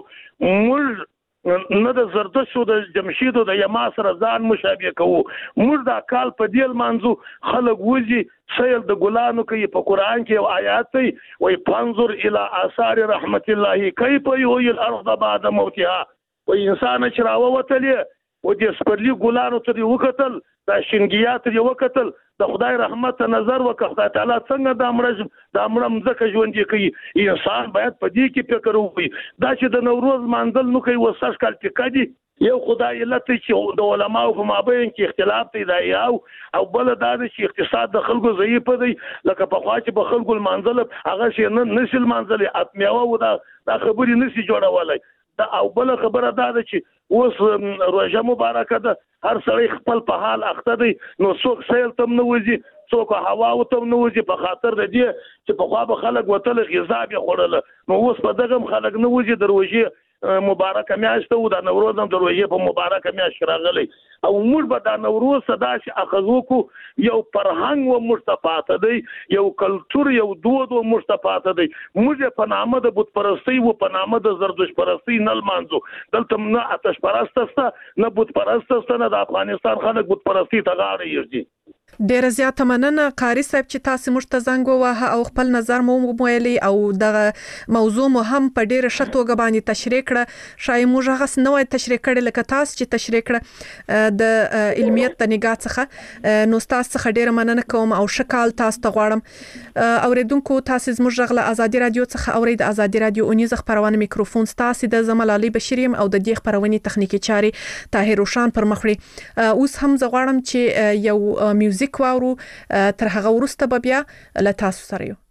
Speaker 14: موږ نه د زردشت او د جمشید او د یما سره ځان مشابه کوو موږ د کال په دیل منځو خلک وځي سیل د ګلانو کې په قران کې یو آیات دی وای فانظر الى آثار رحمت الله کیف یحیی الارض بعد موتها و انسان چراوه وتلې و دې سپرلی ګلانو ته وکتل دا شنګیات دی وکتل د خدای رحمت نظر وکړه خدای تعالی څنګه د امرم ځکه ژوند کوي انسان باید په دې کې فکر وکړي دا چې د نوروز منځل نو کوي وسش کال ټکا دي یو خدای علت چې د علماو په مابین کې اختلاف دی دا او بل دا چې اقتصاد د خلکو ضعیف دی لکه په خوا چې په خلکو منځل هغه شي نه نسل منځل اتمیاو دا خبرې نسی جوړولای دا او بل خبره دا ده چې اوس روژه مبارکه ده هر سړی خپل په حال اخته دی نو څوک سیل تم نه وځي څوک هوا او تم نه وځي په خاطر د دې چې په خوا به خلک وتل غذا به خوړل نو اوس په دغه خلک نه وځي د روژې مبارکه میاشت او د نوروز هم د روژې په مبارکه میاشت راغلی او موږ به د نوروز صدا چې اخذو کو یو فرهنګ و مستفات دی یو کلچر یو دود و مستفات دی موږ په نامه د بت پرستی و په نامه د زردشت پرستی نه لمانځو دلته نه آتش پرست است نه بت پرست است نه د افغانستان خلک بت پرستی ته غاړه یږي
Speaker 5: ډیر زیات مننه قاری صاحب چې تاسو موږ ته زنګ ووهه او خپل نظر مو ویلي او دغه موضوع مو هم په ډیره ښه توګه باندې تشریح کړه شای موږ هغه نوې تشریح کړل لکه تاسو چې تشریح کړه د علمیت د نگاه څخه نو تاسو څخه ډیره مننه کوم او شکال تاسو ته غواړم اوریدونکو تاسو زموږ غله ازادي رادیو څخه اورید ازادي رادیو اونیز خبرونه میکروفون تاسو د زمل علي بشریم او د دې خبرونه تخنیکی چاري طاهر روشان پر مخړي اوس هم زغواړم چې یو میوزیک واورو تر هغه وروسته به بیا له تاسو سره یو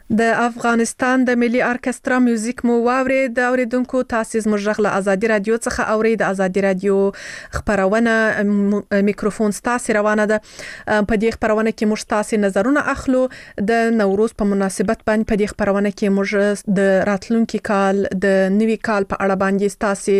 Speaker 5: د افغانستان د ملي ارکسترا میوزیک مو واورید د اوریدونکو تاسیس مجرغله ازادي رادیو څخه اورید ازادي رادیو خبرونه میکروفون ستاسو روانه ده په دې خبرونه کې موږ تاسو نظرونه اخلو د نوروز په مناسبت باندې په دې خبرونه کې موږ د راتلونکي کال د نوي کال په اړه باندې تاسو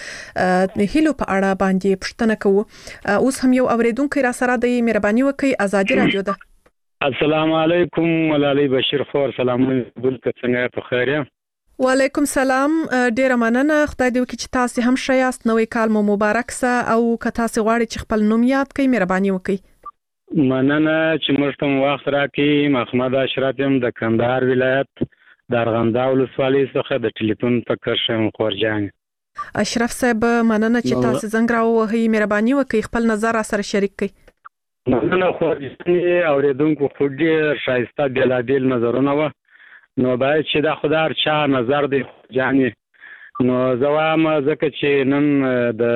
Speaker 5: د هیلو په اړه باندې پوښتنه کوو اوس هم یو اوریدونکو را سره د مهرباني وکي ازادي رادیو ده
Speaker 15: السلام علیکم ملالي بشیر خور سلامونه بلکې څنګه په خیر یې
Speaker 5: وعلیکم سلام ډیر مننه خدای دې وکړي چې تاسو هم شایاست نوې کال مو مبارک سه او که تاسو غواړئ چې خپل نوم یاد کړئ مهرباني وکړئ
Speaker 15: مننه چې موږ ته وخت راکړئ محمد اشرف يم د کندهار ولایت د ارغنداو ولسوالۍ څخه د ټلیفون په کرشم خورجان
Speaker 5: اشرف صاحب مننه چې تاسو زنګ راوهی مهرباني وکړئ خپل نظر سره شریک کړئ
Speaker 15: مننه خورجاني اوریدونکو خو ډېر ښایسته بېلابېل نظرونه وه نو باید چې دا خدای چا نظر دی خورجاني نو زه وایم ځکه چې نن د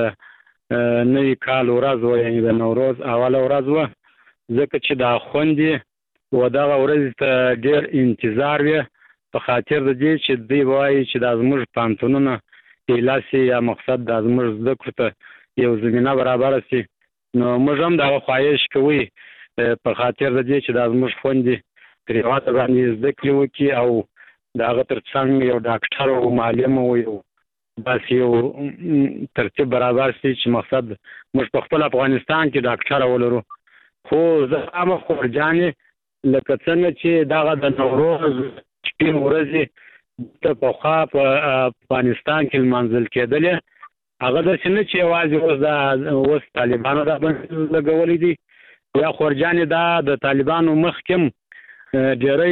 Speaker 15: نوي کال ورځ وه یعنې د نوروز اوله ورځ وه ځکه چې دا خوندې و دغه ورځې ته ډېر انتظار وي په خاطر د دې چې دوی وایي چې دا زموږ پوهنتونونه ایله سي یا مقصد دا زموږ زده کړو ته یو زمینه برابره سي نو موږ هم دغه خواهش کوي په خاطر د دې چې دا زموږ خوندې ترې هېواده باندې زده کړې وکړي او د هغه تر څنګ یو ډاکټر او معلم او یو داسې یو ترتیب برابر شي چې مقصد موږ په خپل افغانستان کې ډاکټر ولرو خو زه هم خورجانې لکه څنګه چې دغه د نوروز شپې ورځې ته پخوا په افغانستان کې لمانځل کېدلې هغه داسې نه چې یوازې اوس طالبانو دا بندیز لګولی دي یا خورجانې دا د طالبانو مخکې هم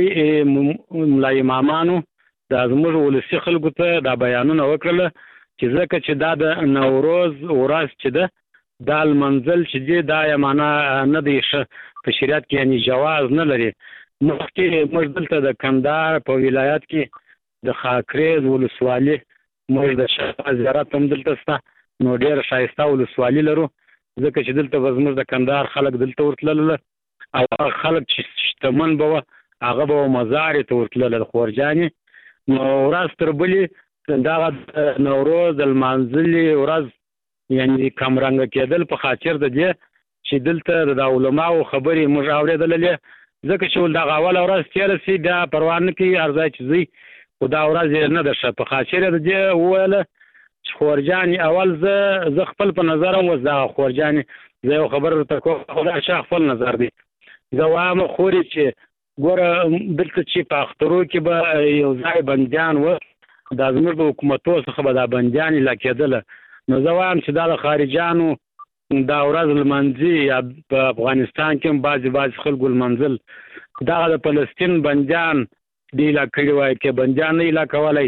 Speaker 15: ډېری ملا امامانو دا زموږ ولسي خلکو ته دا بیانونه وکړله چې ځکه چې دا د نوروز ورځ چې ده دا لمنځل چې دی دا یې معنا نه دی په شریعت کې یعنې جواز نه لري مخکې موږ دلته د کندهار په ولایت کې د خاکریز ولسوالي موږ د شاه زیارت هم دلته شته نو ډېر ښایسته ولسوالي لرو ځکه چې دلته به زموږ د کندهار خلک دلته ورتلله او هغه خلک چې شتمن به وه هغه به مزارې ته ورتلله د خورجانې نو ورځ تر بلې دغه د نوروز د لمانځلې ورځ یعنې کمرنګه کېدل په خاطر د دې چې دلته د علماو خبرې موږ اورېدللې ځکه چې دغه اوله ورځ تېره سي بیا پروا نه کوي هر ځای چې ځئ خو دا ورځ یې نه ده ښه په خاطر د دې وویله چې خورجانې اول زه خپل په نظر هم اوس دغه خورجانې زه یو خبره درته کوم خدای شاه خپل نظر دی زه وایم خورې چې ګوره دلته چې په اخترو کې به یو ځای بندیان و دا زموږ د حکومتو څخه به دا بندیان ایله کېدله نو زه وایم چې دا د خارجیانو دا ورځ لمانځي یا په افغانستان کې هم بعضې خلکو لمانځل دغه د فلسطین بندیان دی ایله کړي وای کې بندیان نه ایله کولی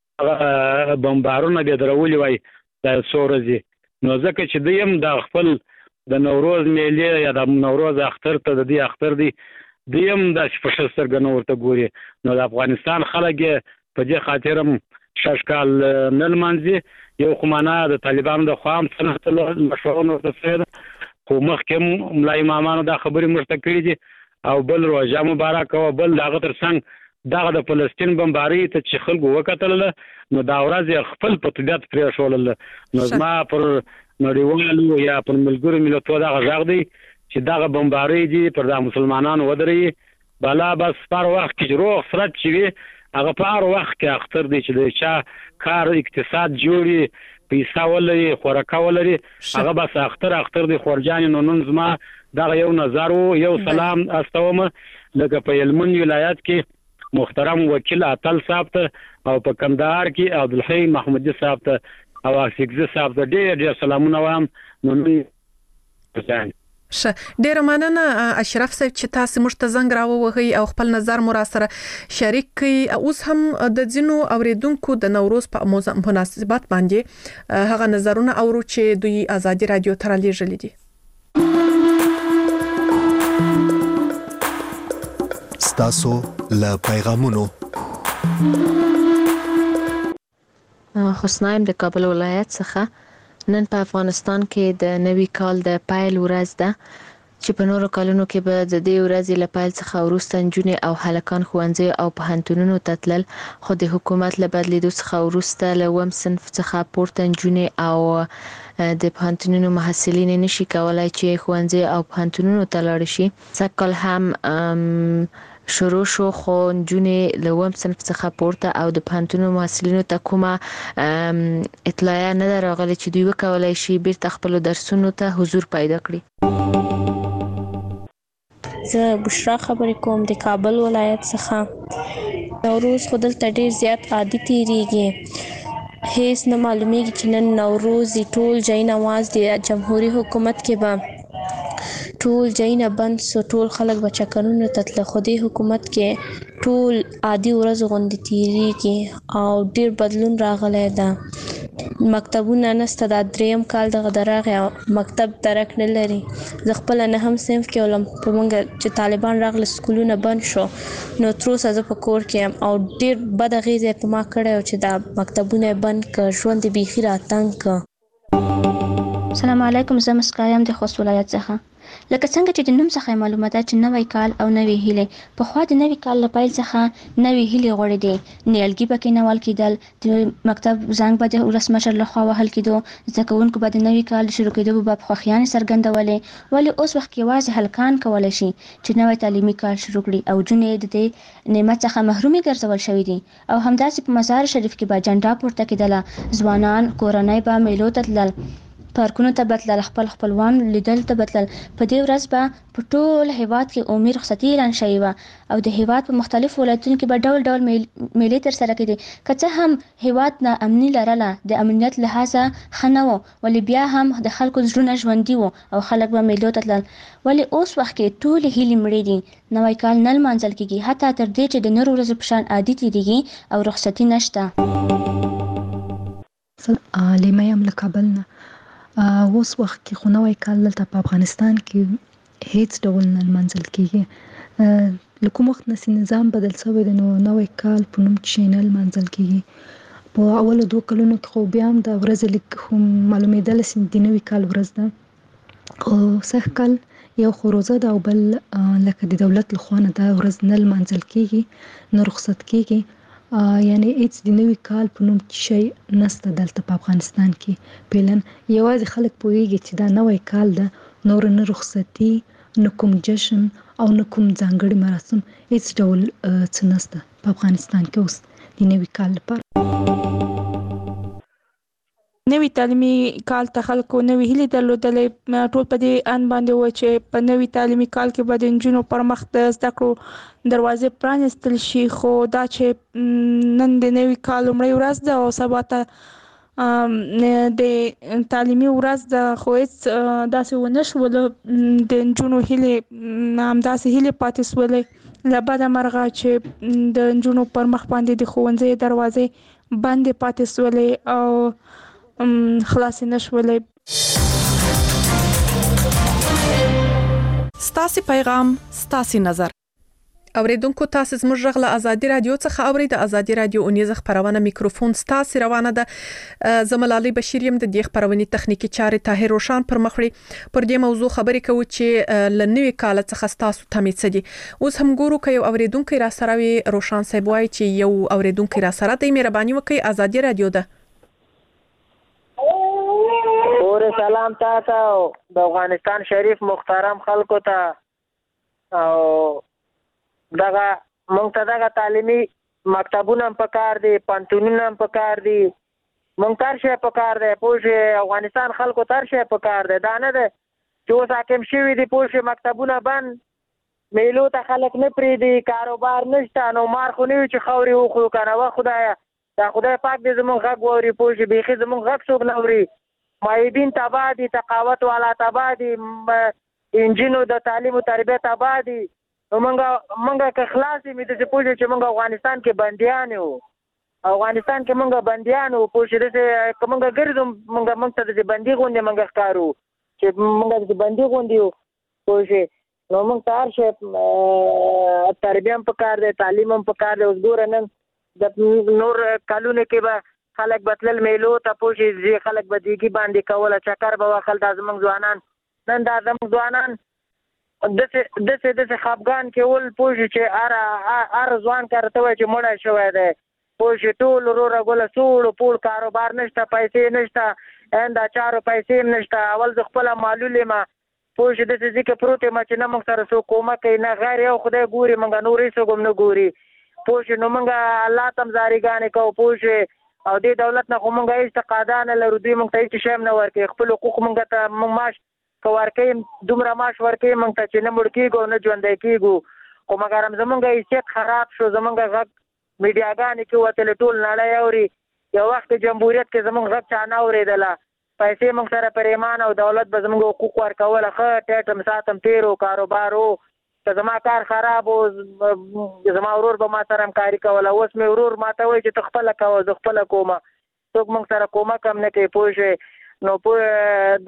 Speaker 15: هغه بمبارونه بیا درولي وای دا څو ورځې نو ځکه چې دوی هم د خپل د نوروز میلې یا د نوروز اختر ته د دې اختر دی دوی هم داسې په ښه سترګه نه ورته ګوري نو د افغانستان خلک یې په دې خاطر هم شش کال نه لمانځي یو خو معنا د طالبانو د خوا هم څه مشورونه ورته شوې ده خو مخکې هم ملا امامانو دا خبرې موږ ته کړي دي او بل روژه مبارکه وه بل د هغه تر څنګ دغه د فلسطین بمبارۍ ته چې خلکو وکتلله نو دا ورځ یې خپل په طبیعت پرېښولله نو زما پر نړیوالو یا پر ملګرو ملتونو دغه غږ دی چې دغه بمبارۍ دي پر دا مسلمانانو ودرېږي بلا بس په هر وخت کې روغ سرت چې وي هغه په هر وخت کې اختر دی چې د چا کار اقتصاد جوړي پیسه ولري خوراکه ولري هغه بس اختر دی خورجانې نو نن زما دغه یو نظر و یو سلام استوم لکه په هلمند ولایت کې محترم وکیل اتل صاحب ته او په کندهار کې عبدالحی محمدي صاحب ته او اسیګزي صاحب ته ډېر سلامونه وایم نو
Speaker 5: ډیره مننه اشرف صاحب چې تاسو موږ ته زنګ راووهئ او خپل نظر مو را سره شریک کړئ اوس هم د ځینو اوریدونکو د نوروز په مناسبت باندې هغه نظرونه اورو چې دوی ازادي رادیو ته رالیږلي دي
Speaker 16: ستاسو له پیغامونو
Speaker 17: حسنایم د کابل ولایت څخه نن په افغانستان کې د نوي کال د پیل ورځ ده چې په نورو کلونو کې به د دې ورځې له پیل څخه وروسته نجونې او هلکان ښوونځي او پوهنتونونو ته تلل، خو د حکومت له بدلیدو څخه وروسته له 9 صنف څخه پورته نجونې او د پوهنتونونو محصلین نشي کولای چې ښوونځي او پوهنتونونو ته لاړ شي. سږکال هم شروع شو، خو نجونې له 9 صنف څخه پورته او د پوهنتونونو محصلینو ته کومه اطلاع نه ده راغلې چې دوی وکولای شي بیرته خپل درسونو ته حضور پیدا کړي.
Speaker 18: زه بشرا خبرې کوم د کابل ولایت څخه. نوروز خو دلته ډیر زیات عادي تیریږي، هیڅ نه معلومیږي چې نن نوروز ټول جای نماز د جمهوریت حکومت کې به ټول جایونه بند سو، ټول خلک به چکرونو ته تلل، خو د حکومت کې ټول عادي ورځ غوندې تیریږي او ډیر بدلون راغلی ده. مکتبونه نسته، دا 3م کال دغه دراغه مکتب درک نه لري. زه خپل 9م صنف کې ولم، په مونږ چې طالبان راغله سکولونه بند شو، نو تر اوسه زه په کور کې او ډیر بد اغیزه په ما کړی چې دا مکتبونه بند ک، ژوند بيخي راتنګ ک.
Speaker 19: السلام علیکم، زه مسکایم د خوست ولایت څخه. لکه څنګه چې د نوم څخه معلومه ده چې نوی کال او نوی هیله، په خوا د نوی کال له پیل څخه نوی هیله غوړې دي. نیالګي پکې نوال کېدل، د مکتب زنګ به د ولسمشر لخوا وهل کېدو، زده کوونکو به د نوی کال د شروع کېدو په باب خوښیانې څرګندولې. ولې اوس وخت کې یوازې هلکان کولی شي چې نوی تعلیمي کال شروع کړي او جونې د دې نعمت څخه محرومې ګرځول شوي دي. او همداسې په مزار شریف کې به جنډا پورته کېدله، ځوانان کورنۍ به میلو ته تلل، پارکونو ته بتلل، خپلوان لیدل ته بتلل. په دې ورځ به په ټول هیواد کې عمومي رخصتي اعلان شوې وه او د هیواد په مختلفو ولایتونو کې به ډول ډول میلې ترسره کېدې. که څه هم هیواد نا امني لرله، د امنیت لحاظه ښه نه و، ولې بیا هم د خلکو زړونه ژوندي وو او خلک به میلو ته تلل. ولې اوس وخت کې ټولې هیلې مړې دي، نوی کال نه لمانځل کېږي، حتی تر دې چې د نورو ورځو په شان عادي تېرېږي او رخصتي نشته.
Speaker 20: لیمه یم له کابل نه. اوس وخت کې خو نوی کال دلته په افغانستان کې هیڅ ډول نه لمانځل کېږي. له کوم وخت نه نظام بدل شوی دی، نو نوی کال په نوم کې نه لمانځل کېږي. په اولو 2 کلونو کې خو بیا هم د ورځې لږ معلومېدله چې د نوي کال ورځ ده، خو سږ کال یو خو روزه ده او بل لکه د دولت لخوا نه دا ورځ نه لمانځل کېږي، نه رخصت کېږي. یعنی هیڅ د نوي کال په نوم شی نسته دلته په افغانستان کې. پیلن یوازې خلک پوهیږي چې دا نوی کال ده، نور نه رخصتي، نه کوم جشن او نه کوم ځانګړي مراسم، هیڅ ډول څه نسته په افغانستان کې اوس د نوي کال لپاره.
Speaker 21: نوی تعلیمي کال ته خلکو نوی هیلې درلودلې، ټول په دې ان باندې و چې په نوی تعلیمي کال کې به د نجونو پر مخ د زده کړو دروازې پرانیستل شي. خو دا چې نن د نوی کال لومړۍ ورځ ده او سبا ته د تعلیمي ورځ ده، خو هیڅ داسې ونه شول. د نجونو هیلې همداسې هیلې پاتې سولې له بده مرغه چې د نجونو پر مخ باندې د ښوونځي دروازې بندې پاتې سولې او خلاص نشولې.
Speaker 5: ستاسو پیغام، ستاسو نظر. اوریدونکو تاسو زموږ غږ له ازادي رادیو څخه اورئ. د ازادي رادیو اونیزه خبرونه میکروفون ستاسو روانه ده. زملالي بشیر يم د دې خبرونې تخنیکی چارې طاهر روشان پر مخړي. پر دې موضوع خبرې کوو چې لنوي کال څخه ستاسو تمې څه دي. اوس هم ګورو کوي اوریدونکو را سره وي. روشان صاحب وایي چې یو اوریدونکو را سره د مهرباني وکي. ازادي رادیو ده.
Speaker 22: اور سلام تاسو د افغانستان شریف محترم خلکو ته او دغه مونږ ته دغه تعلیمي مکتبونه هم پکار دي، پانتونونه هم پکار دي، مونږ تر شي پکار دي، پوه افغانستان خلکو تر شي پکار دي. دا نه ده چې اوس حاکم شوي دي پوه مکتبونه بند، میلو ته خلک نه پرېږدي، کاروبار نشته، نو مار خو نه وي چې خاورې وخورو که نه. وه خدایه دا خدای پاک دې زمونږ غږ واوري، پوه بیخي زمونږ غږ څوک نه اوري. معیدین تباه دي، تقاوت والا تباه دي، انجینو د تعلیم او تربیت تباه دي. نو مونږ که خلاص مې د څه پوه چې مونږ افغانستان کې بندیان یو، افغانستان کې مونږ بندیان یو، پوه داسې که مونږ ګرځو مونږ ته داسې بندي غوندې مونږ ښکارو چې مونږ داسې بندي غوندې یو، پوه نو مونږ ته هر شی تربیه هم پکار دی، تعلیم هم پکار دی. اوس ګوره نن د نور کلونو کې به خلک بتلل میلو ته، پوه خلک به دیګي باندې کوله، چکر به وخل. دا زموږ ځوانان نن دا زموږ ځوانان دسه خفګان کې ول پوه چې ار ځوان کارته وای چې مړ شوی دی پوه چې ټول وروره ګوله سوړ پوړ کاروبار نشته پیسې نشته اندا چارو پیسې نشته اول ز خپل معلومه ما پوه چې دسه ځکه پروت ما چې نه موږ سره سو کومه کوي نه غیر یو خدای ګوري موږ نورې سو ګم نه ګوري پوه چې نو موږ الله تم زاریګانې کو پوه چې او دې دولت نه کومه هیڅ تقاضا لرو دوی موږ ته هیڅ شی نه ورکړي خپل حقوق موږ ته موږ ماش ورکې دومره ماش ورکې موږ ته چې نه مړ کېږو نه ژوندی کېږو خو مګر هم زمونږ حیثیت خراب شو زمونږ غږ میډیاګانې کې وتلې ټول نړۍ اوري یو وخت جمهوریت کې زمونږ غږ چا نه اورېدله پیسې موږ سره پر ایمان او دولت به زمونږ حقوق ورکوله ښه ټیټم ساتم تېرو کاروبار و که زما کار خراب و زما ورور به ما سره همکاري کوله اوس مې ورور ما ته وایي چې ته خپله کوه زه خپله کومه څوک موږ سره کومک هم نه کوي پوه شوې نو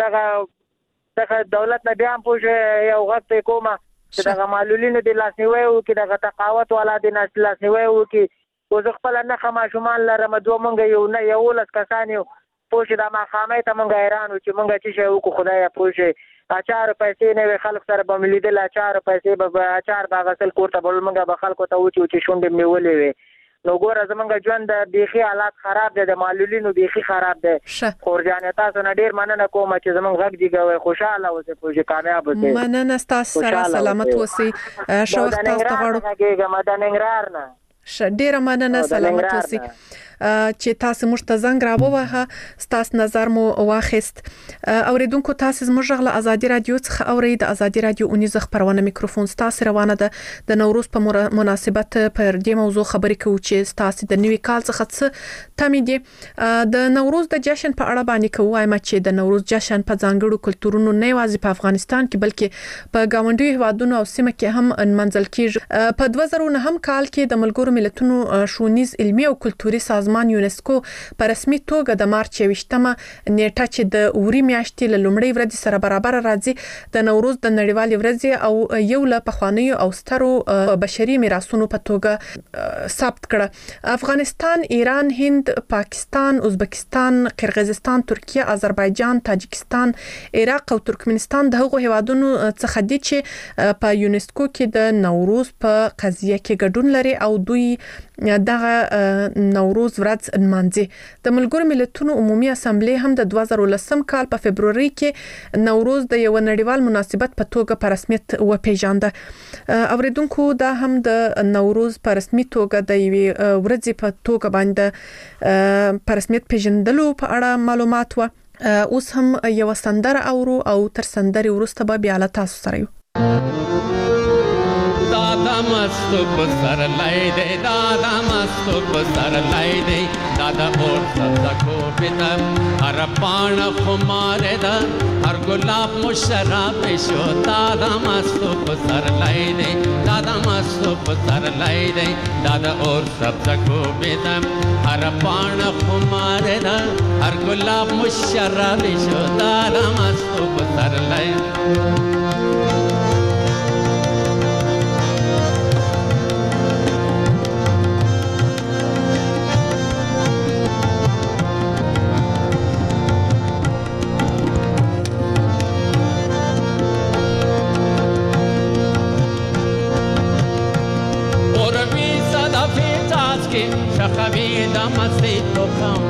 Speaker 22: دغه دولت نه بیا هم پوه شوې یو غږ پرې کومه چې دغه معلولینو دې لاسنیوی وکړي دغه تقاوت والا دې لاسنیوی وکړي خو زه خپله نښه ماشومان لرم دوه مونږ یو 19 کسان یو پوه شوې دا ماښامۍ ته مونږ حیران وو چې مونږ څه شی وکړو خدایه پوه شوې اچار پیسې نه وي خلک سره به مې لیدل اچار پیسې به اچار به اخیستل کور ته به مونږ به خلکو ته وچې وچې شونډې مې ولې وې نو ګوره زمونږ ژوند بیخي حالات خراب دی د معلولینو بیخي خراب دی خور جانې تاسو نه ډېر مننه کوم چې زمونږ غږ جګوئ خوشحاله اوسئ پوه شوې کامیاب اوسئ
Speaker 5: مننه ستاسو سره سلامت اوسئ ښه وخت تاسو ته غواړو
Speaker 22: د ننګرهار نه
Speaker 5: ډېره مننه سلامت اوسئ چې تاسو موږ ته زنګ راووهه ستاسو نظر مو واخیست اوریدونکو تاسو زموږ غل ازادي رادیو څخه اورئ د ازادي رادیو اونیز خبرونه میکروفون ستاسو روانه ده د نوروز په مناسبت پر دې موضوع خبرې کوو چې تاسو د نوي کال څخه څه تمې دي د نوروز د جشن په اړه باندې کوم چې د نوروز جشن په ځانګړو کلتورونو نه یوازې په افغانستان کې بلکې په گاونډي هیوادونو او سیمه کې هم منځل کیږي په 2009 کال کې د ملګرو ملتونو شونیز علمي او کلتوري سازمان یونسکو په رسمي توګه د مارچ 28مه نیټه چې د اوري میاشتې له لومړۍ ورځې سره برابر راځي د نوروز د نړیوالې ورځې او یو له پخوانیو او سترو بشري میراثونو په توګه ثبت کړه افغانستان ایران هند پاکستان ازبکستان قرغیزستان ترکیه آذربایجان تاجکستان عراق او ترکمنستان د هغو هیوادونو څخه دي چې په یونسکو کې د نوروز په قضیه کې ګډون لري او دوی دغه نوروز ورځ نمانځي د ملګرو ملتونو عمومي اسامبلې هم د 2010 کال په فبروري کې نوروز د یو نړیوال مناسبت په توګه په رسمیت وپیژانده اوریدونکو دا هم د نوروز په رسمي توګه د یوې ورځې په توګه باندې په رسمیت پیژندلو په اړه معلومات و اوس هم یو سندره اورو او تر سندري وروسته به بیا له تاسو سره یو
Speaker 2: दादा मस्त पसर लाई दे दादा मस्त पसर लाई दे दादा और सदा को बिना हर पान खुमारे दा हर गुलाब मुशराब शो दादा मस्त पसर लाई दे दादा मस्त पसर लाई दे दादा और सदा को बिना हर पान खुमारे दा हर गुलाब मुशराब शो दादा मस्त पसर लाई شخوی دا مستی تو کم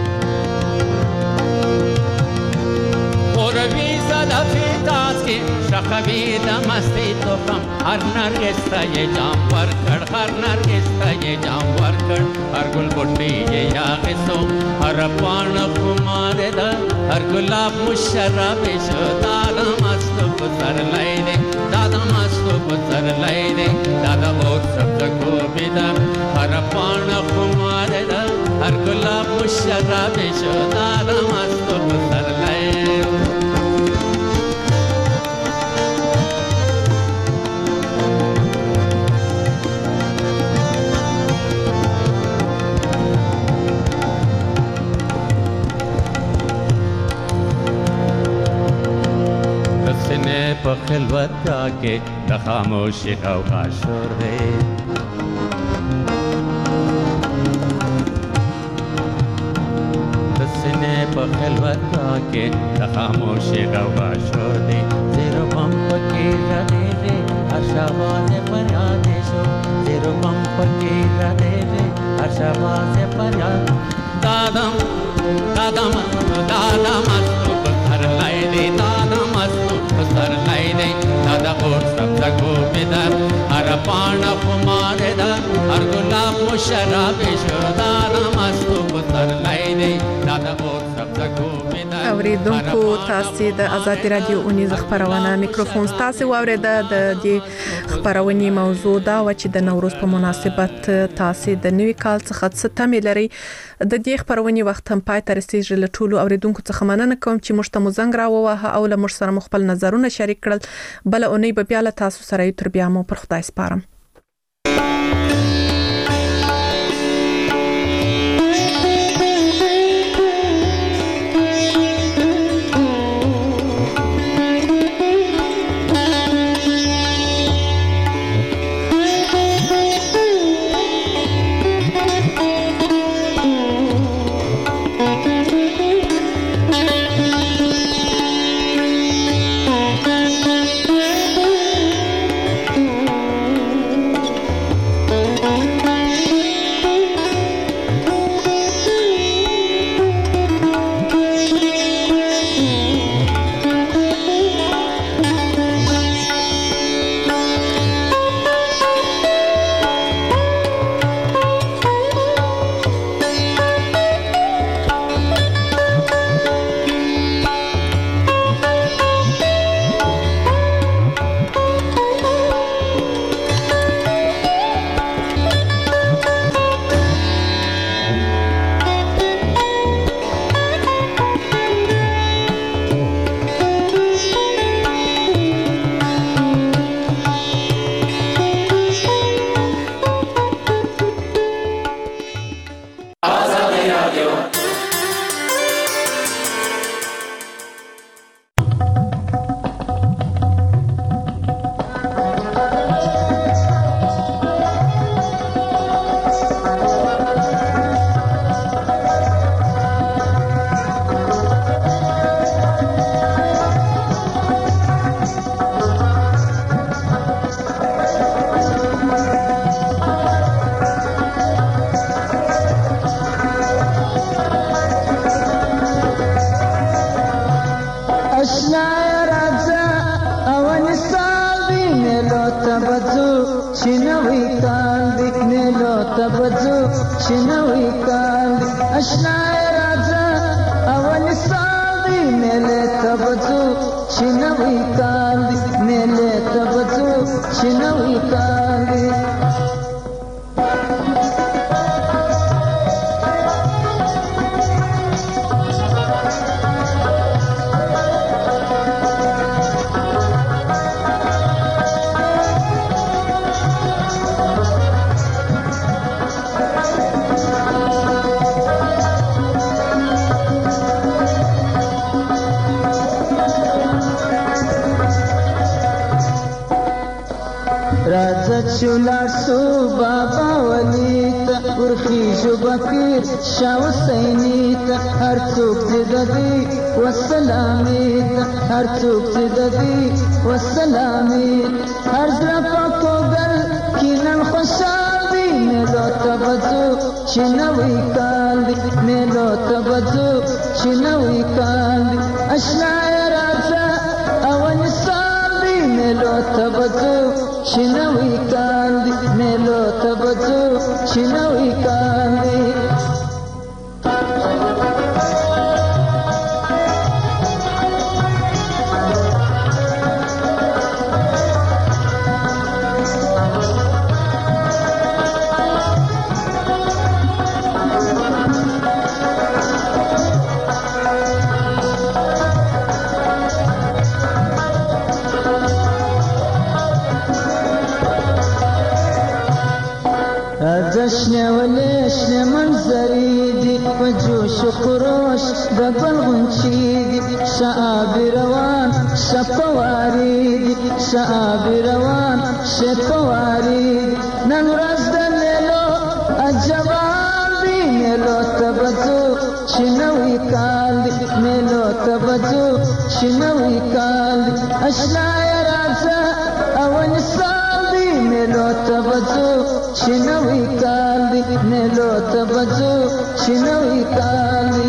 Speaker 2: خوروی صدا فیتاز کی شخوی دا مستی تو کم هر نرگس تا یہ جام ورکڑ هر نرگس تا یہ جام ورکڑ هر گل بٹی یہ یاغسو هر پان خمار دا هر گلاب مشرب شو دادا مستو بسر لائی دے دادا مستو بسر لائی دے دادا اور سب کو بیدم هر پان خمار دا هر گلاب مشرب شو دادا مستو بسر لائی په خلوت کې د خاموشي او غشور دی د سینې په خلوت کې د خاموشي او غشور دی زیرو بم پکې راغی شواز فریاد شو زیر بم پکی ردیوی هر شواز فریاد دادم دادم دادم استو بسر لایدی دادم استو بسر لایدی دادا اور سبزا کو بدر هر پانا خمار در هر گلاب و شراب شو دادم استو بسر لایدی دادا اور سبزا کو
Speaker 5: اوریدونکو تاسو د آزادي رادیو اونیز خبرونه میکروفون تاسو واوریده د دې خبرونې موضوع دا و چې د نوروز په مناسبت تاسو د نوي کال څخه څه تمه لري د دې خبرونې وخت هم پای ته رسیدل له ټولو اوریدونکو څخه مننه کوم چې موږ ته زنګ راووهه او له موږ سره خپل نظرونه شریک کړل بل اونۍ به بیا له تاسو سره تر بیا مو پر خدای سپارم
Speaker 3: شنوي کال اشنا راځه او نصاب ته بځو چې نوې کال دی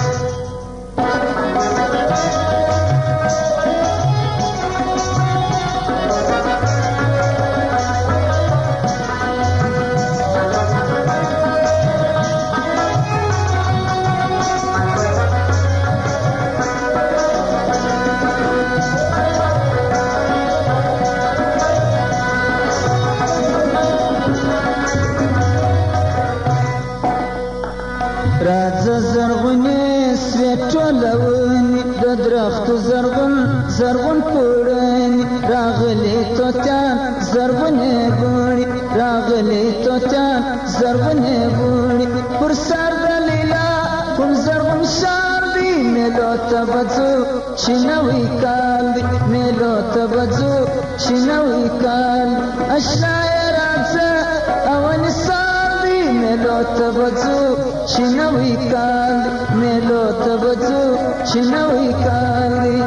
Speaker 3: زرغون پوړني راغلي توتان زرغونې بوڼي راغلي توتان زرغونې بوڼي پر سر د لیلا کوم زرغون شار دی میلو ته بځو چې نوې کال دی میلو ته بځو چې نوې کال اشنا یې راځه او نثار دی میلو ته بځو چې نوې کال دی میلو ته بځو چې نوې کال دی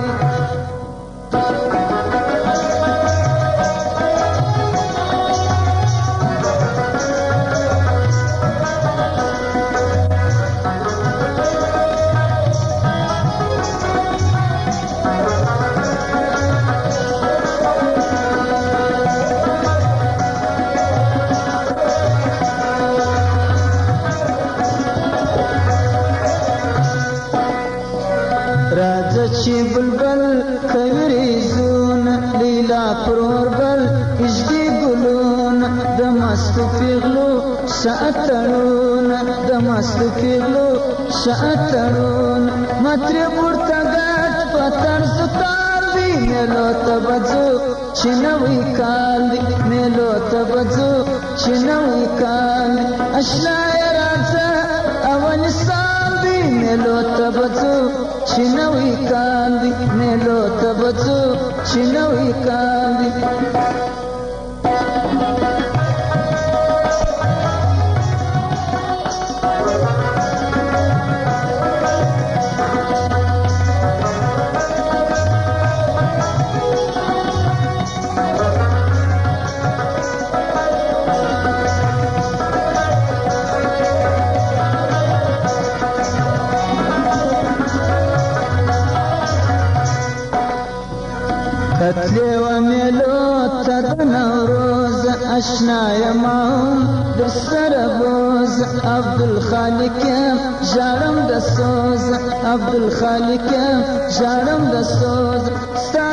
Speaker 3: چې بلبل کوي زون لیلا پرور بل اجدي ګلون د مست پیغلو شاتړون د مست پیغلو شاتړون متر ورته ګټ پتر ستار دی میلو ته بځو چې نوې کال دی میلو ته بځو چې نوې کال اشنا یې راځه او نثار دی میلو ته بځو چې نوې کال دی میلو ته بځو چې نوې کال دی کتلی و میلو تا د نوروز اشنا یمام در سر بوز عبدالخالق ژړم د سوز عبدالخالق ژړم د سوز ستا